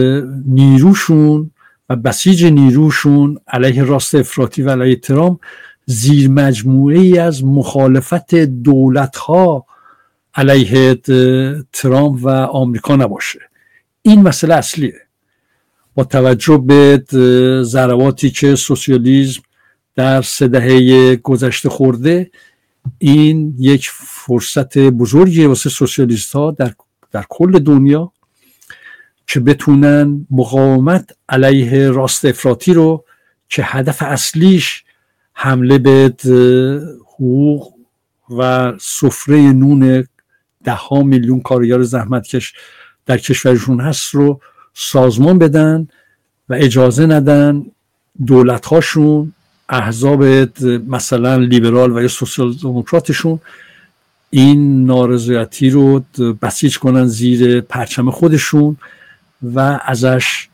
نیروشون و بسیج نیروشون علیه راست افراطی و علیه ترامپ زیر مجموعه ای از مخالفت دولت‌ها علیه ترامپ و آمریکا نباشه. این مسئله اصلیه. با توجه به ضرباتی که سوسیالیسم در 3 دهه گذشته خورده، این یک فرصت بزرگیه واسه سوسیالیست ها در کل دنیا که بتونن مقاومت علیه راست افراطی رو که هدف اصلیش حمله به حقوق و سفره نون 10 میلیون کارگر زحمتکش در کشورشون هست رو سازمان بدن و اجازه ندن دولت‌هاشون، احزاب مثلا لیبرال و یا سوسیال دموکراتشون این نارضایتی رو بسیج کنن زیر پرچم خودشون و ازش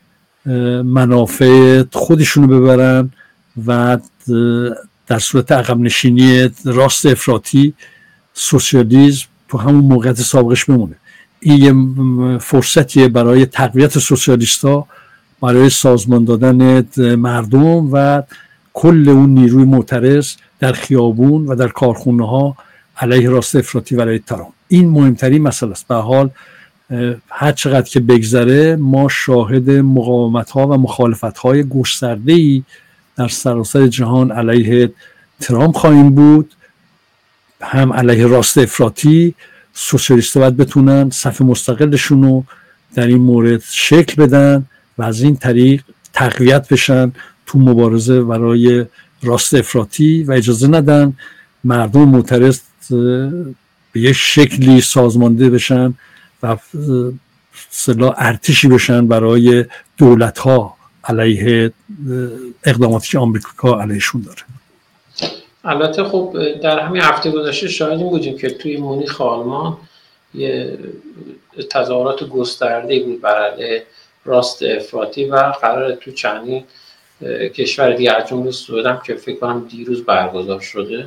منافع خودشون رو ببرن و در صورت عقب نشینی راست افراطی سوسیالیسم تو همون موقعیت سابقش بمونه. این یه فرصتیه برای تقویت سوسیالیست‌ها، برای سازمان دادن مردم و کل اون نیروی معترض در خیابون و در کارخونه ها علیه راست افراطی و علیه ترامپ. این مهمترین مسئله است. به حال هر چقدر که بگذره ما شاهد مقاومت ها و مخالفت های گسترده ای در سراسر جهان علیه ترامپ خواهیم بود، هم علیه راست افراطی. سوسیالیست‌ها باید بتونن صف مستقلشون رو در این مورد شکل بدن و از این طریق تقویت بشن تو مبارزه برای راست افراطی و اجازه ندن مردم معترض به یک شکلی سازمانده بشن و اصطلاح ارتشی بشن برای دولت‌ها علیه اقداماتی که آمریکا علیهشون داره. البته خب در همین هفته گذشته شاهدیم بودیم که توی مونیخ آلمان یه تظاهرات گسترده بود برای راست افراطی و قرار تو چندین کشور دیگه از جمله سوئد هم که فکر کنم دیروز برگزار شده،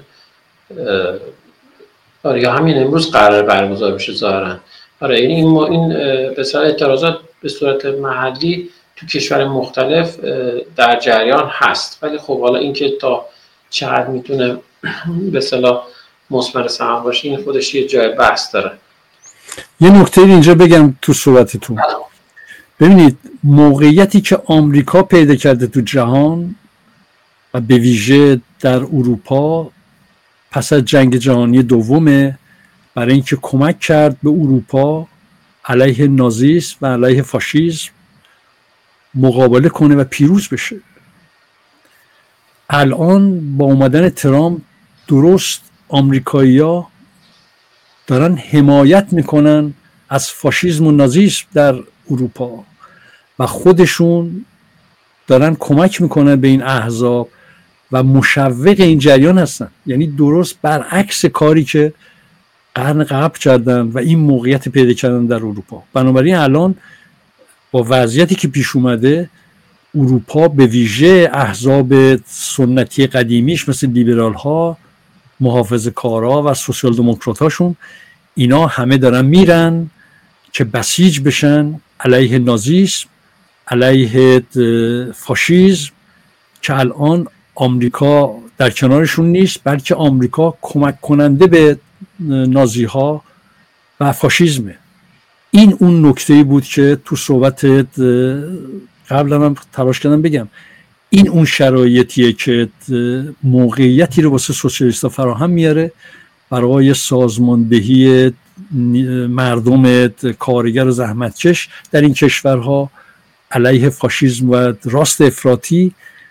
آره یا همین امروز قرار برگزار بشه ظاهرا. آره این به اصطلاح اعتراضات به صورت محلی تو کشور مختلف در جریان هست، ولی خب حالا اینکه تا چقدر میتونه به اصطلاح مثمر ثمر باشه این خودش یه جای بحث داره. یه نکته اینجا بگم تو صحبتتون. ببینید موقعیتی که آمریکا پیدا کرده تو جهان و به ویژه در اروپا پس از جنگ جهانی دومه برای اینکه کمک کرد به اروپا علیه نازیسم و علیه فاشیسم مقابله کنه و پیروز بشه. الان با اومدن ترامپ درست آمریکایی‌ها دارن حمایت میکنن از فاشیسم و نازیسم در اروپا و خودشون دارن کمک میکنن به این احزاب و مشوق این جریان هستن. یعنی درست برعکس کاری که قرن قبل کردن و این موقعیت پیدا کردن در اروپا. بنابراین الان با وضعیتی که پیش اومده اروپا به ویژه احزاب سنتی قدیمیش مثل لیبرال ها، محافظه کارا و سوسیال دموکرات هاشون اینا همه دارن میرن که بسیج بشن علیه نازیسم، علیه فاشیسم، که الان آمریکا در کنارشون نیست، بلکه آمریکا کمک کننده به نازی ها و فاشیسمه. این اون نکته‌ای بود که تو صحبت قبلا هم تلاش کردم بگم. این اون شرایطیه که موقعیتی رو واسه سوسیالیست‌ها فراهم میاره برای سازماندهی مردم کارگر و زحمتکش در این کشورها علیه فاشیسم و راست افراطی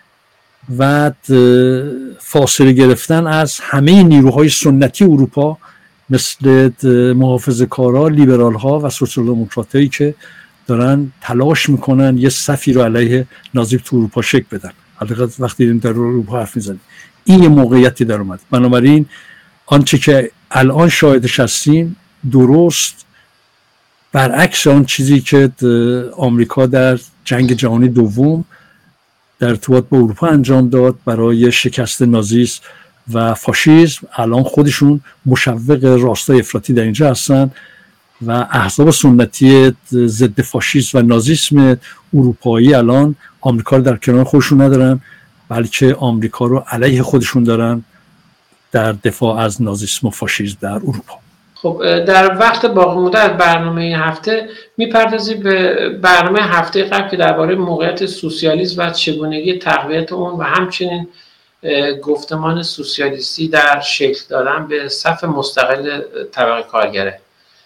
و فاصله گرفتن از همه نیروهای سنتی اروپا مثل محافظه‌کارا، لیبرال‌ها و سوسیال دموکراتایی که دارن تلاش میکنن یه صفی رو علیه نازی تو اروپا شکل بدن. حالا وقتی در اروپا حرف میزنیم این یه موقعیتی در اومد. بنابراین آنچه که الان شاهدش هستیم درست برعکس آن چیزی که آمریکا در جنگ جهانی دوم در ارتباط با اروپا انجام داد برای شکست نازیسم و فاشیسم، الان خودشون مشوق راستای افراطی در اینجا هستن و احزاب سنتی ضد فاشیسم و نازیسم اروپایی الان آمریکا رو در کنار خودشون ندارن، بلکه آمریکا رو علیه خودشون دارن در دفاع از نازیسم و فاشیسم در اروپا. خب در وقت باقی مونده از برنامه این هفته میپردازیم به برنامه هفته قبل که درباره موقعیت سوسیالیسم و چگونگی تقویت اون و همچنین گفتمان سوسیالیستی در شکل دادن به صف مستقل طبقه کارگره.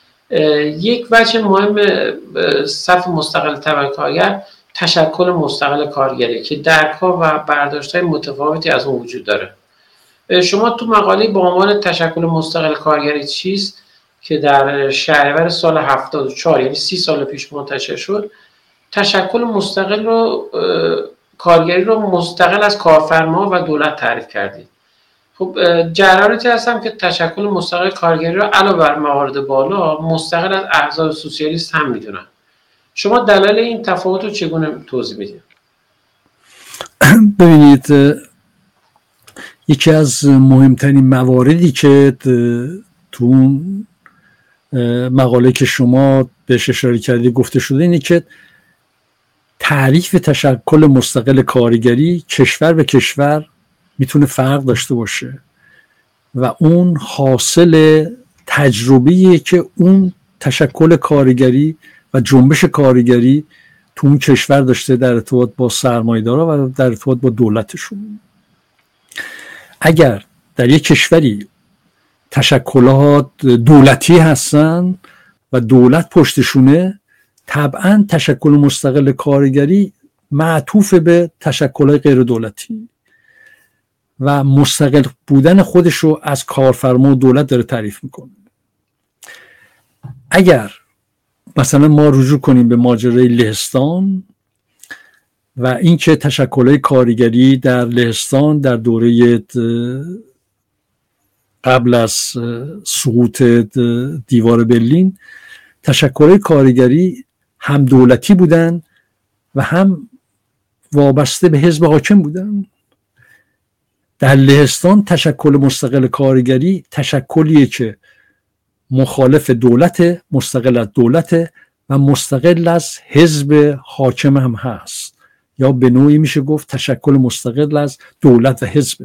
یک وجه مهم صف مستقل طبقه کارگر تشکل مستقل کارگره که درک‌ها و برداشت‌های متفاوتی از اون وجود داره. شما تو مقاله با عنوان تشکل مستقل کارگری چیست که در شهریور سال 74 یعنی 30 سال پیش منتشر شد، تشکل مستقل رو کارگری رو مستقل از کارفرما و دولت تعریف کردید. خب جراراتی هستم که تشکل مستقل کارگری رو علاوه بر موارد بالا مستقل از احزاب سوسیالیست هم میدونن. شما دلایل این تفاوت رو چگونه توضیح میدید؟ ببینید، یکی از مهمترین مواردی که تو مقاله که شما بهش اشاره کردید گفته شده اینه که تعریف تشکل مستقل کارگری کشور به کشور میتونه فرق داشته باشه و اون حاصل تجربیه که اون تشکل کارگری و جنبش کارگری تو اون کشور داشته در ارتباط با سرمایه‌دارا و در ارتباط با دولتشون. اگر در یک کشوری تشکلات دولتی هستن و دولت پشتشونه، طبعا تشکل مستقل کارگری معطوف به تشکلات غیر دولتی و مستقل بودن خودش رو از کارفرما و دولت داره تعریف میکنه. اگر مثلا ما رجوع کنیم به ماجرای لهستان و اینکه تشکلات کارگری در لهستان در دوره قبل از سقوط دیوار برلین، تشکلات کارگری هم دولتی بودن و هم وابسته به حزب حاکم بودن. در لهستان تشکل مستقل کارگری تشکلیه که مخالف دولت، مستقل از دولت و مستقل از حزب حاکم هم هست، یا به نوعی میشه گفت تشکل مستقل از دولت و حزب.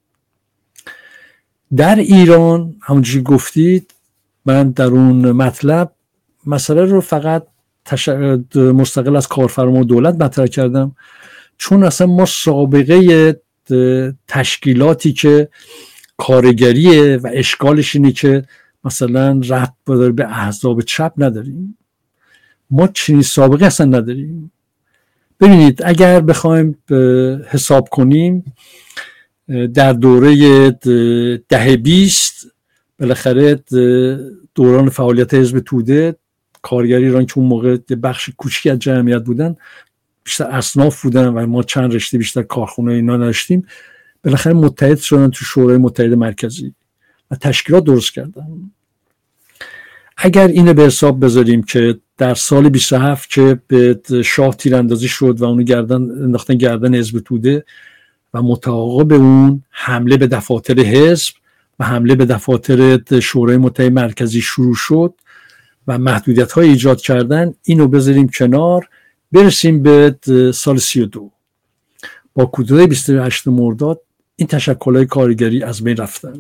در ایران همونجوری گفتید، من در اون مطلب مسئله رو فقط مستقل از کارفرما و دولت مطرح کردم، چون اصلا ما سابقه تشکیلاتی که کارگریه و اشکالش اینه که مثلا ربط داره به احزاب چپ نداریم. ما چنین سابقه اصلا نداریم. ببینید، اگر بخوایم حساب کنیم در دوره دهه 20 بالاخره دوران فعالیت حزب توده، کارگری ایران که اون موقع بخش کوچکی از جمعیت بودن، بیشتر اصناف بودن و ما چند رشته بیشتر کارخونه اینا نداشتیم، بالاخره متحد شدن تو شورای متحد مرکزی و تشکیلات درست کردن. اگر اینو به حساب بذاریم که در سال 27 که به شاه تیراندازی شد و اونو انداختن گردن حزب توده و متعاقب اون حمله به دفاتر حزب و حمله به دفاتر شورای متحد مرکزی شروع شد و محدودیت‌های ایجاد کردن، اینو بذاریم کنار، برسیم به سال 32. با کودتای 28 مرداد این تشکل‌های کارگری از بین رفتن.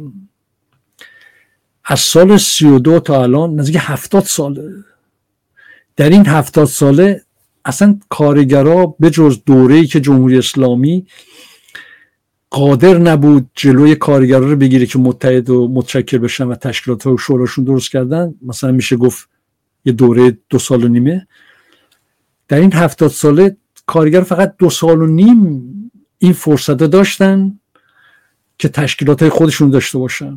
از سال 32 تا الان نزدیک 70 ساله. در این 70 ساله اصلا کارگرها به جز دوره‌ای که جمهوری اسلامی قادر نبود جلوی کارگرها رو بگیره که متحد و متشکل بشن و تشکیلات و شوراشون درست کردن، مثلا میشه گفت یه دوره 2 سال و نیمه، در این 70 ساله کارگر فقط 2 سال و نیم این فرصت داشتن که تشکیلات های خودشون داشته باشن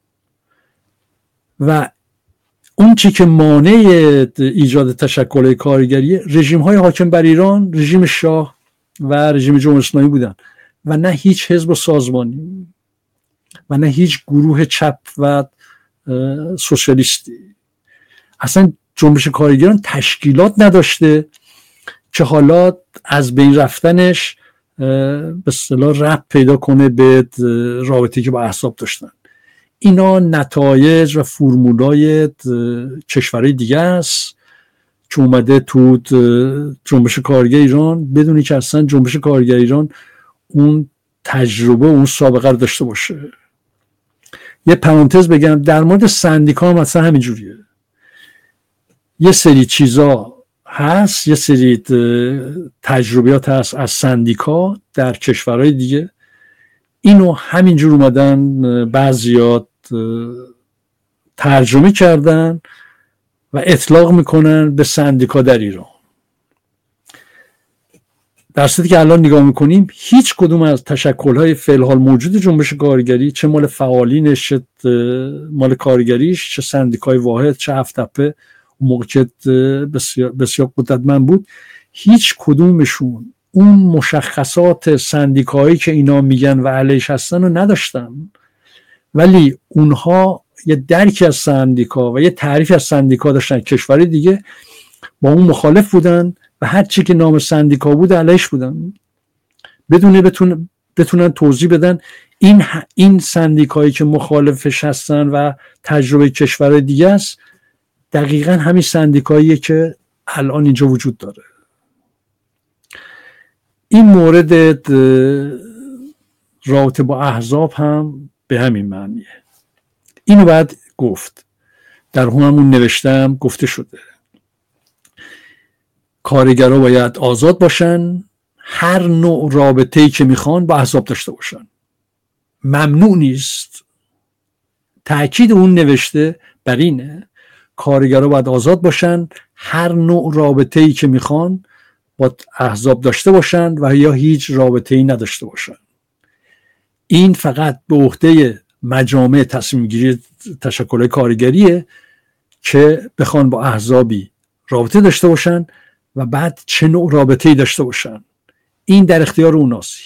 و اون چی که مانع ایجاد تشکل کارگری رژیم های حاکم بر ایران، رژیم شاه و رژیم جمهوری اسلامی بودن و نه هیچ حزب و سازمانی و نه هیچ گروه چپ و سوسیالیستی. اصلا جنبش کارگران تشکیلات نداشته که حالا از بین رفتنش به اصطلاح ربط پیدا کنه به رابطه‌ای که با احزاب داشتن. اینا نتایج و فرمولای کشورهای دیگه است که اومده تو جنبش کارگر ایران بدونی که اصلا جنبش کارگر ایران اون تجربه اون سابقه رو داشته باشه. یه پرانتز بگم در مورد سندیکا هم اصلا همین جوریه. یه سری چیزا هست، یه سری تجربیات هست از سندیکا در کشورهای دیگه، اینو همینجور اومدن بعضیات ترجمه کردن و اطلاق میکنن به سندیکا در ایران، در صورتی که الان نگاه میکنیم هیچ کدوم از تشکل‌های فعلحال موجود جنبش کارگری، چه مال فعالینش، چه مال کارگریش، چه سندیکای واحد، چه هفت‌تپه اون موقع که بسیار قدرتمند بود، هیچ کدومشون اون مشخصات سندیکایی که اینا میگن و علیش هستن رو نداشتن، ولی اونها یه درکی از سندیکا و یه تعریف از سندیکا داشتن. کشوری دیگه با اون مخالف بودن و هر چی که نام سندیکا بود علیش بودن، بدون بتونن توضیح بدن این سندیکایی که مخالفش هستن و تجربه کشورهای دیگه است دقیقاً همین سندیکاییه که الان اینجا وجود داره. این مورد رابطه با احزاب هم به همین معنیه. اینو بعد گفت، در همون نوشتم گفته شده کارگرها باید آزاد باشن، هر نوع رابطه‌ای که میخوان با احزاب داشته باشن، ممنوع نیست. تأکید اون نوشته بر اینه کارگرها باید آزاد باشن، هر نوع رابطه‌ای که میخوان با احزاب داشته باشن و یا هیچ رابطه‌ای نداشته باشن. این فقط به عهده مجامع تصمیم گیری تشکل‌های کارگریه که بخوان با احزابی رابطه داشته باشن و بعد چه نوع رابطه‌ای داشته باشن. این در اختیار اوناست.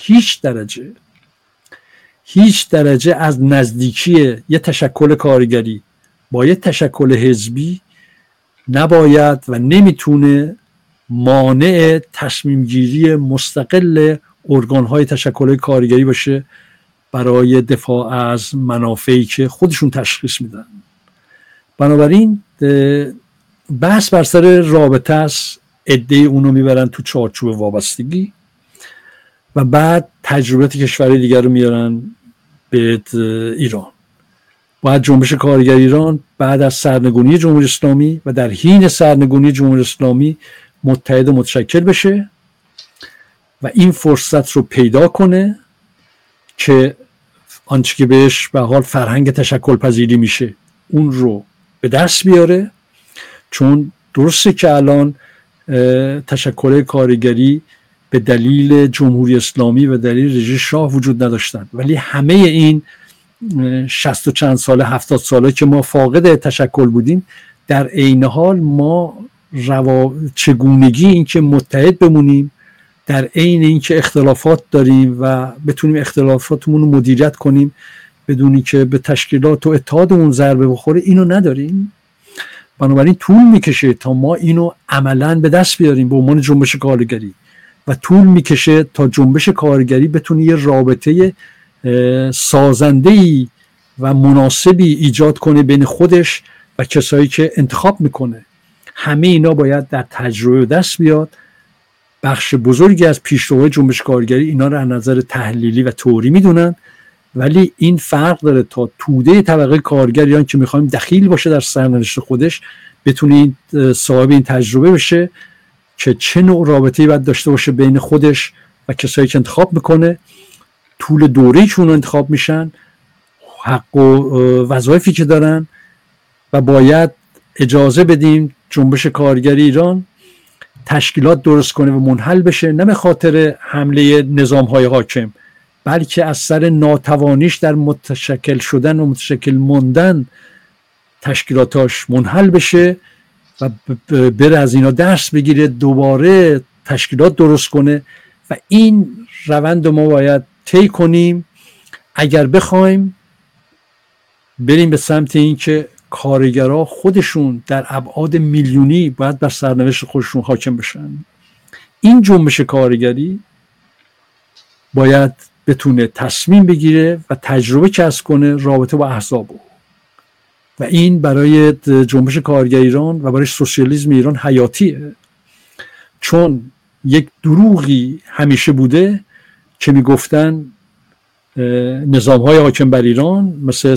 هیچ درجه از نزدیکی یه تشکل کارگری با یه تشکل حزبی نباید و نمیتونه مانع تصمیم گیری مستقل ارگان‌های تشکل کارگری باشه برای دفاع از منافعی که خودشون تشخیص میدن. بنابراین بحث بر سر رابطه است، عده‌ای اونو میبرن تو چارچوب وابستگی و بعد تجربیات کشورهای دیگر رو میارن به ایران. باید جنبش کارگر ایران بعد از سرنگونی جمهوری اسلامی و در حین سرنگونی جمهوری اسلامی متحد و متشکل بشه و این فرصت رو پیدا کنه که آنچه که بهش به حال فرهنگ تشکل پذیری میشه اون رو به دست بیاره. چون درسته که الان تشکل کارگری به دلیل جمهوری اسلامی و دلیل رژیم شاه وجود نداشتن، ولی همه این 60 و چند ساله 70 ساله که ما فاقد تشکل بودیم، در عین حال ما چگونگی این که متحد بمونیم در عین این که اختلافات داریم و بتونیم اختلافاتمون رو مدیریت کنیم بدونی که به تشکیلات و اتحادمون ضربه بخوره، اینو نداریم. بنابراین طول میکشه تا ما اینو عملاً به دست بیاریم به عنوان جنبش کارگری و طول میکشه تا جنبش کارگری بتونه یه رابطه سازنده‌ای و مناسبی ایجاد کنه بین خودش و کسایی که انتخاب میکنه. همه اینا باید در تجربه دست بیاد. بخش بزرگی از پیشروهای جنبش کارگری اینا رو از نظر تحلیلی و تئوری میدونن، ولی این فرق داره تا توده طبقه کارگر ایران که میخوایم دخیل باشه در سرنوشت خودش بتونه صاحب این تجربه بشه که چه نوع رابطه‌ای باید داشته باشه بین خودش و کسایی که انتخاب میکنه، طول دوره‌ای که اون انتخاب میشن، حق و وظایفی که دارن، و باید اجازه بدیم جنبش کارگری ایران تشکیلات درست کنه و منحل بشه، نه به خاطر حمله نظام‌های حاکم، بلکه از سر ناتوانیش در متشکل شدن و متشکل موندن تشکیلاتاش منحل بشه و بره از اینا درس بگیره، دوباره تشکیلات درست کنه. و این روند ما باید طی کنیم اگر بخوایم بریم به سمت این که کارگرها خودشون در ابعاد میلیونی باید بر سرنوشت خودشون حاکم بشن. این جنبش کارگری باید بتونه تصمیم بگیره و تجربه کسب کنه رابطه با احزاب، و این برای جنبش کارگری ایران و برای سوسیالیسم ایران حیاتیه. چون یک دروغی همیشه بوده که میگفتن نظام‌های حاکم بر ایران مثل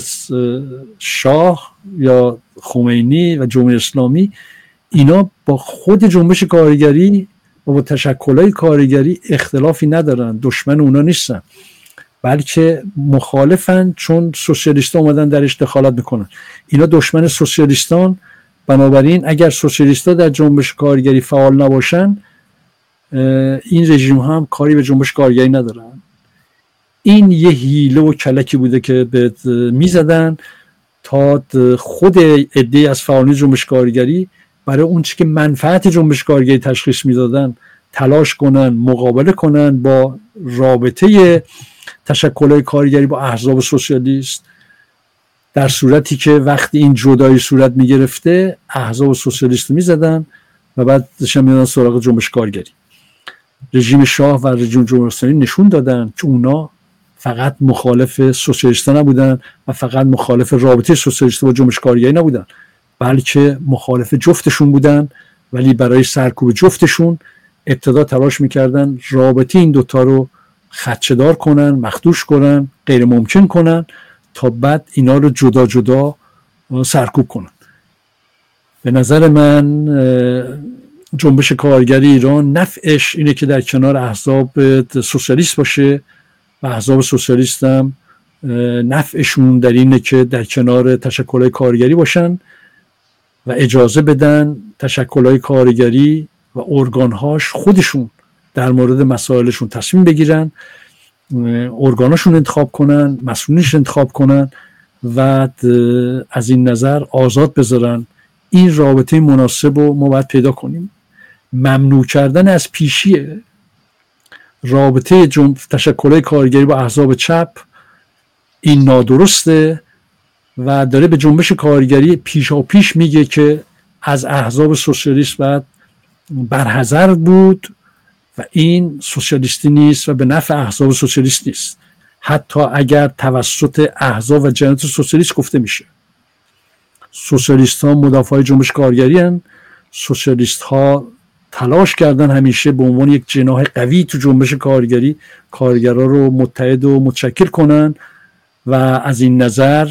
شاه یا خمینی و جمهوری اسلامی، اینا با خود جنبش کارگری و با تشکل‌های کارگری اختلافی ندارن، دشمن اونا نیستن، بلکه مخالفن، چون سوسیالیست‌ها اومدن درش دخالت میکنن. اینا دشمن سوسیالیستان، بنابراین اگر سوسیالیست‌ها در جنبش کارگری فعال نباشن این رژیم هم کاری به جنبش کارگری ندارن. این یه حیله و کلکی بوده که میزدن تا خود عده‌ای از فعالین جنبش کارگری برای اون چیزی که منفعت جنبش کارگری تشخیص میدادن تلاش کنن مقابله کنن با رابطه تشکل‌های کارگری با احزاب سوسیالیست، در صورتی که وقتی این جدایی صورت میگرفته احزاب سوسیالیست میزدن و بعد داشتن میدادن سراغ جنبش کارگری. رژیم شاه و رژیم جمهوری اسلامی نشون دادن که اونا فقط مخالف سوسیالیست‌ها نبودن و فقط مخالف رابطه سوسیالیست با جنبش کارگری نبودن، بلکه مخالف جفتشون بودن، ولی برای سرکوب جفتشون ابتدا تلاش میکردن رابطه این دوتا رو خدشه‌دار کنن، مخدوش کنن، غیر ممکن کنن تا بعد اینا رو جدا جدا سرکوب کنن. به نظر من جنبش کارگری ایران نفعش اینه که در کنار احزاب سوسیالیست باشه و احزاب سوسیالیست هم نفعشون در اینه که در کنار تشکل‌های کارگری باشن و اجازه بدن تشکل‌های کارگری و ارگان‌هاش خودشون در مورد مسائلشون تصمیم بگیرن، ارگاناشون انتخاب کنن، مسئولینش انتخاب کنن و از این نظر آزاد بذارن. این رابطه مناسب رو ما باید پیدا کنیم. ممنوع کردن از پیشیه رابطه تشکل‌های کارگری با احزاب چپ این نادرسته و داره به جنبش کارگری پیش میگه که از احزاب سوسیالیست باید برحذر بود و این سوسیالیستی نیست و به نفع احزاب سوسیالیست نیست، حتی اگر توسط احزاب و جناح سوسیالیست گفته میشه. سوسیالیست ها مدافع جنبش کارگری هستند. سوسیالیست ها تلاش کردن همیشه به عنوان یک جناح قوی تو جنبش کارگری کارگرها رو متحد و متشکل کنن و از این نظر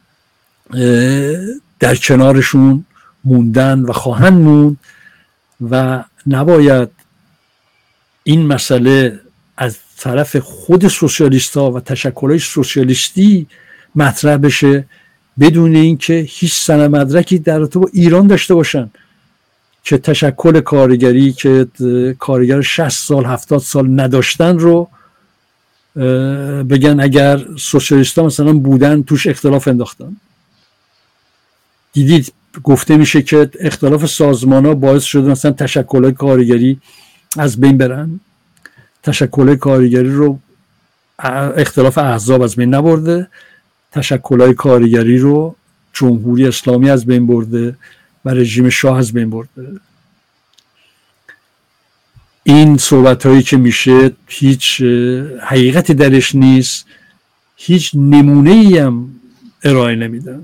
در کنارشون موندن و خواهند موند و نباید این مسئله از طرف خود سوسیالیست ها و تشکل‌های سوسیالیستی مطرح بشه بدون اینکه هیچ سند مدرکی در رابطه با ایران داشته باشن که تشکل کارگری که کارگر 60 سال 70 سال نداشتن رو بگن اگر سوسیالیست ها مثلا بودن توش اختلاف انداختن. دیدید گفته میشه که اختلاف سازمان ها باعث شده مثلا تشکل کارگری از بین برن. تشکل کارگری رو اختلاف احزاب از بین نبرده، تشکل کارگری رو جمهوری اسلامی از بین برده و رژیم شاه از بین برده. این صحبت هایی که میشه هیچ حقیقتی درش نیست، هیچ نمونه ای هم ارائه نمیدن،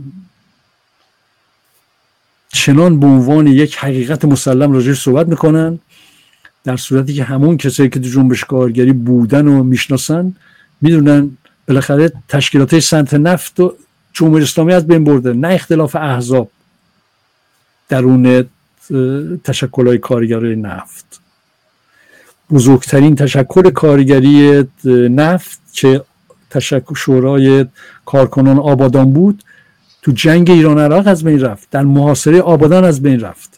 چنان به عنوان یک حقیقت مسلم راجعش صحبت میکنن، در صورتی که همون کسایی که تو جنبش کارگری بودن و میشناسن میدونن بالاخره تشکیلات صنعت نفت و جمهوری اسلامی از بین برده، نه اختلاف احزاب درون تشکل‌های کارگری نفت. بزرگترین تشکل کارگری نفت که تشکل شورای کارکنان آبادان بود، تو جنگ ایران عراق از بین رفت، در محاصره آبادان از بین رفت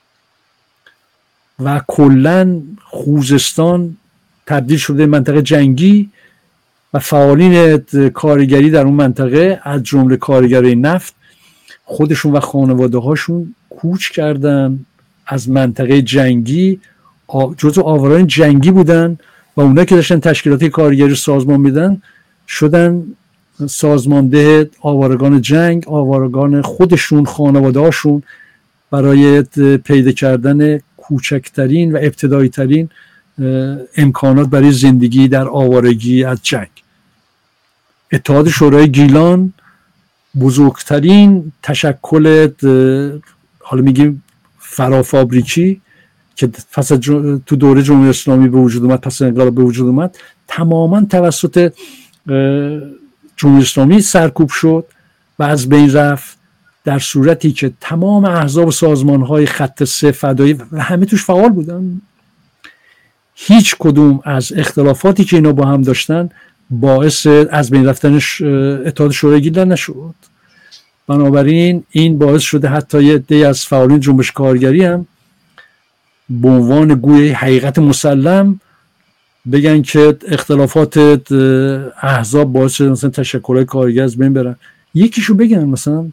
و کلن خوزستان تبدیل شده منطقه جنگی و فعالین کارگری در اون منطقه از جمله کارگرای نفت خودشون و خانواده هاشون کوچ کردن از منطقه جنگی، جزو آوران جنگی بودن و اونایی که داشتن تشکیلات کارگری سازمان میدن شدن سازمانده آوارگان جنگ، آوارگان خودشون، خانواده هاشون، برای پیدا کردن کوچکترین و ابتدایی ترین امکانات برای زندگی در آوارگی از جنگ. اتحاد شورای گیلان بزرگترین تشکل حالا میگیم فرافابریکی که پس تو دوره جمهوری اسلامی به وجود اومد، پس انقلاب به وجود اومد، تماما توسط جمهوری اسلامی سرکوب شد و از بین رفت، در صورتی که تمام احزاب و سازمان‌های خط سه فدایی و همه توش فعال بودن. هیچ کدوم از اختلافاتی که اینا با هم داشتن باعث از بین رفتن اتحاد شورای گیلان نشد. بنابراین این باعث شده حتی یه عده از فعالین جنبش کارگری هم به عنوان گوی حقیقت مسلم بگن که اختلافات احزاب باعث شده مثلا تشکل‌های کارگری از بین برن. یکیشو بگن مثلا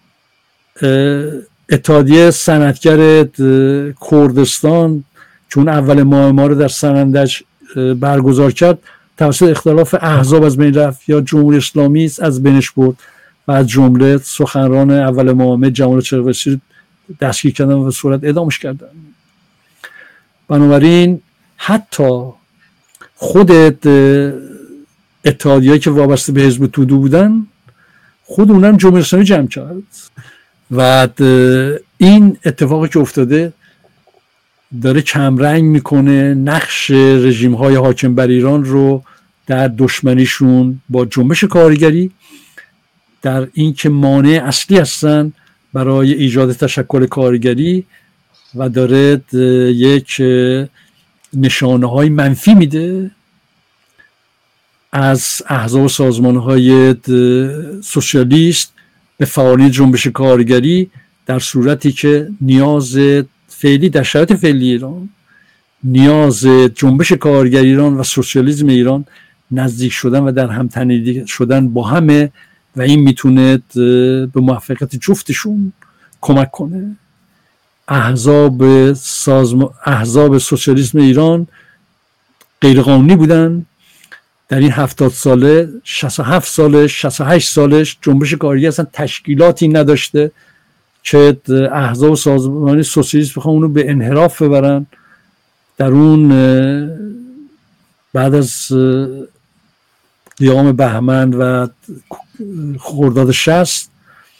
اتحادیه صنعتگر کردستان چون اول ما رو در سنندج برگزار کرد توسط اختلاف احزاب از بین رفت، یا جمهوری اسلامی از بینش برد و از جمله سخنران اول محمد جمال چرخسی دستگیر کردن و صورت اعدامش کردن. بنابراین حتی خود اتحادیه‌ای که وابسته به حزب توده بودن خود اونم جمهوری اسلامی جمع کرد و این اتفاقی که افتاده داره کمرنگ میکنه نقش رژیم‌های حاکم بر ایران رو در دشمنیشون با جنبش کارگری، در این که مانع اصلی هستن برای ایجاد تشکل کارگری و داره یک نشانه‌های منفی میده از احزاب و سازمان‌های سوسیالیست به فعالین جنبش کارگری، در صورتی که نیاز فعلی در شرایط فعلی ایران، نیاز جنبش کارگری ایران و سوسیالیسم ایران نزدیک شدن و در هم تنیده شدن با همه و این میتونه به موفقیت جفتشون کمک کنه. احزاب سوسیالیسم ایران غیرقانونی بودن. در این 70 ساله 67 سالش 68 سالش جنبش کارگری اصلا تشکیلاتی نداشته که احزاب سازمانی سوسیالیست بخوام اونو به انحراف ببرن. در اون بعد از قیام بهمن و خرداد 60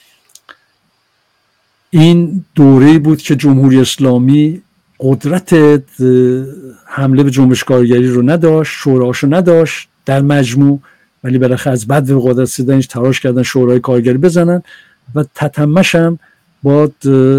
این دوره‌ای بود که جمهوری اسلامی قدرت حمله به جنبش کارگری رو نداشت، شوراشو نداشت در مجموع، ولی بالاخره از بعد به قدرت رسیدنش تلاش کردن شورای کارگری بزنن و تتمش هم با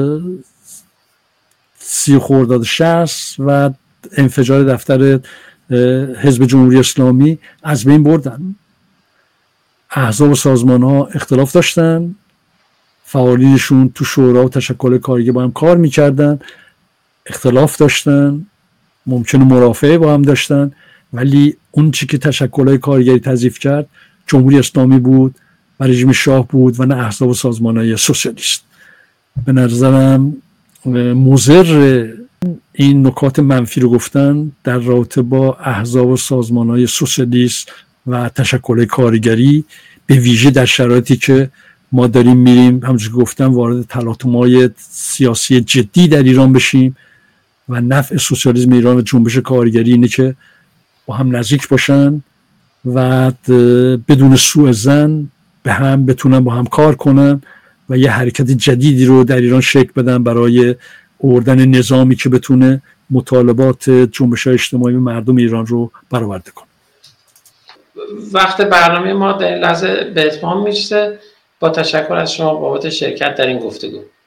30 خرداد 60 و انفجار دفتر حزب جمهوری اسلامی از بین بردن. احزاب و سازمان ها اختلاف داشتن، فعالینشون تو شورا و تشکل کارگری با هم کار میکردن، اختلاف داشتن، ممکنه مرافعه با هم داشتن، ولی اون چی که تشکل‌های کارگری تضعیف کرد جمهوری اسلامی بود و رژیم شاه بود و نه احزاب و سازمان‌های سوسیالیست. به نظرم مضر این نکات منفی رو گفتن در رابطه با احزاب و سازمان‌های سوسیالیست و تشکل‌های کارگری، به ویژه در شرایطی که ما داریم میریم همونجوری که گفتم وارد تلاطم‌های سیاسی جدی در ایران بشیم و نفع سوسیالیسم ایران و جنبش کارگری اینه که با هم نزدیک باشن و بدون سوء ظن به هم بتونن با هم کار کنن و یه حرکت جدیدی رو در ایران شکل بدن برای آوردن نظامی که بتونه مطالبات جنبش‌های اجتماعی مردم ایران رو برآورده کنه. وقت برنامه ما در این لحظه به اتمام میرسه. با تشکر از شما بابت شرکت در این گفتگو.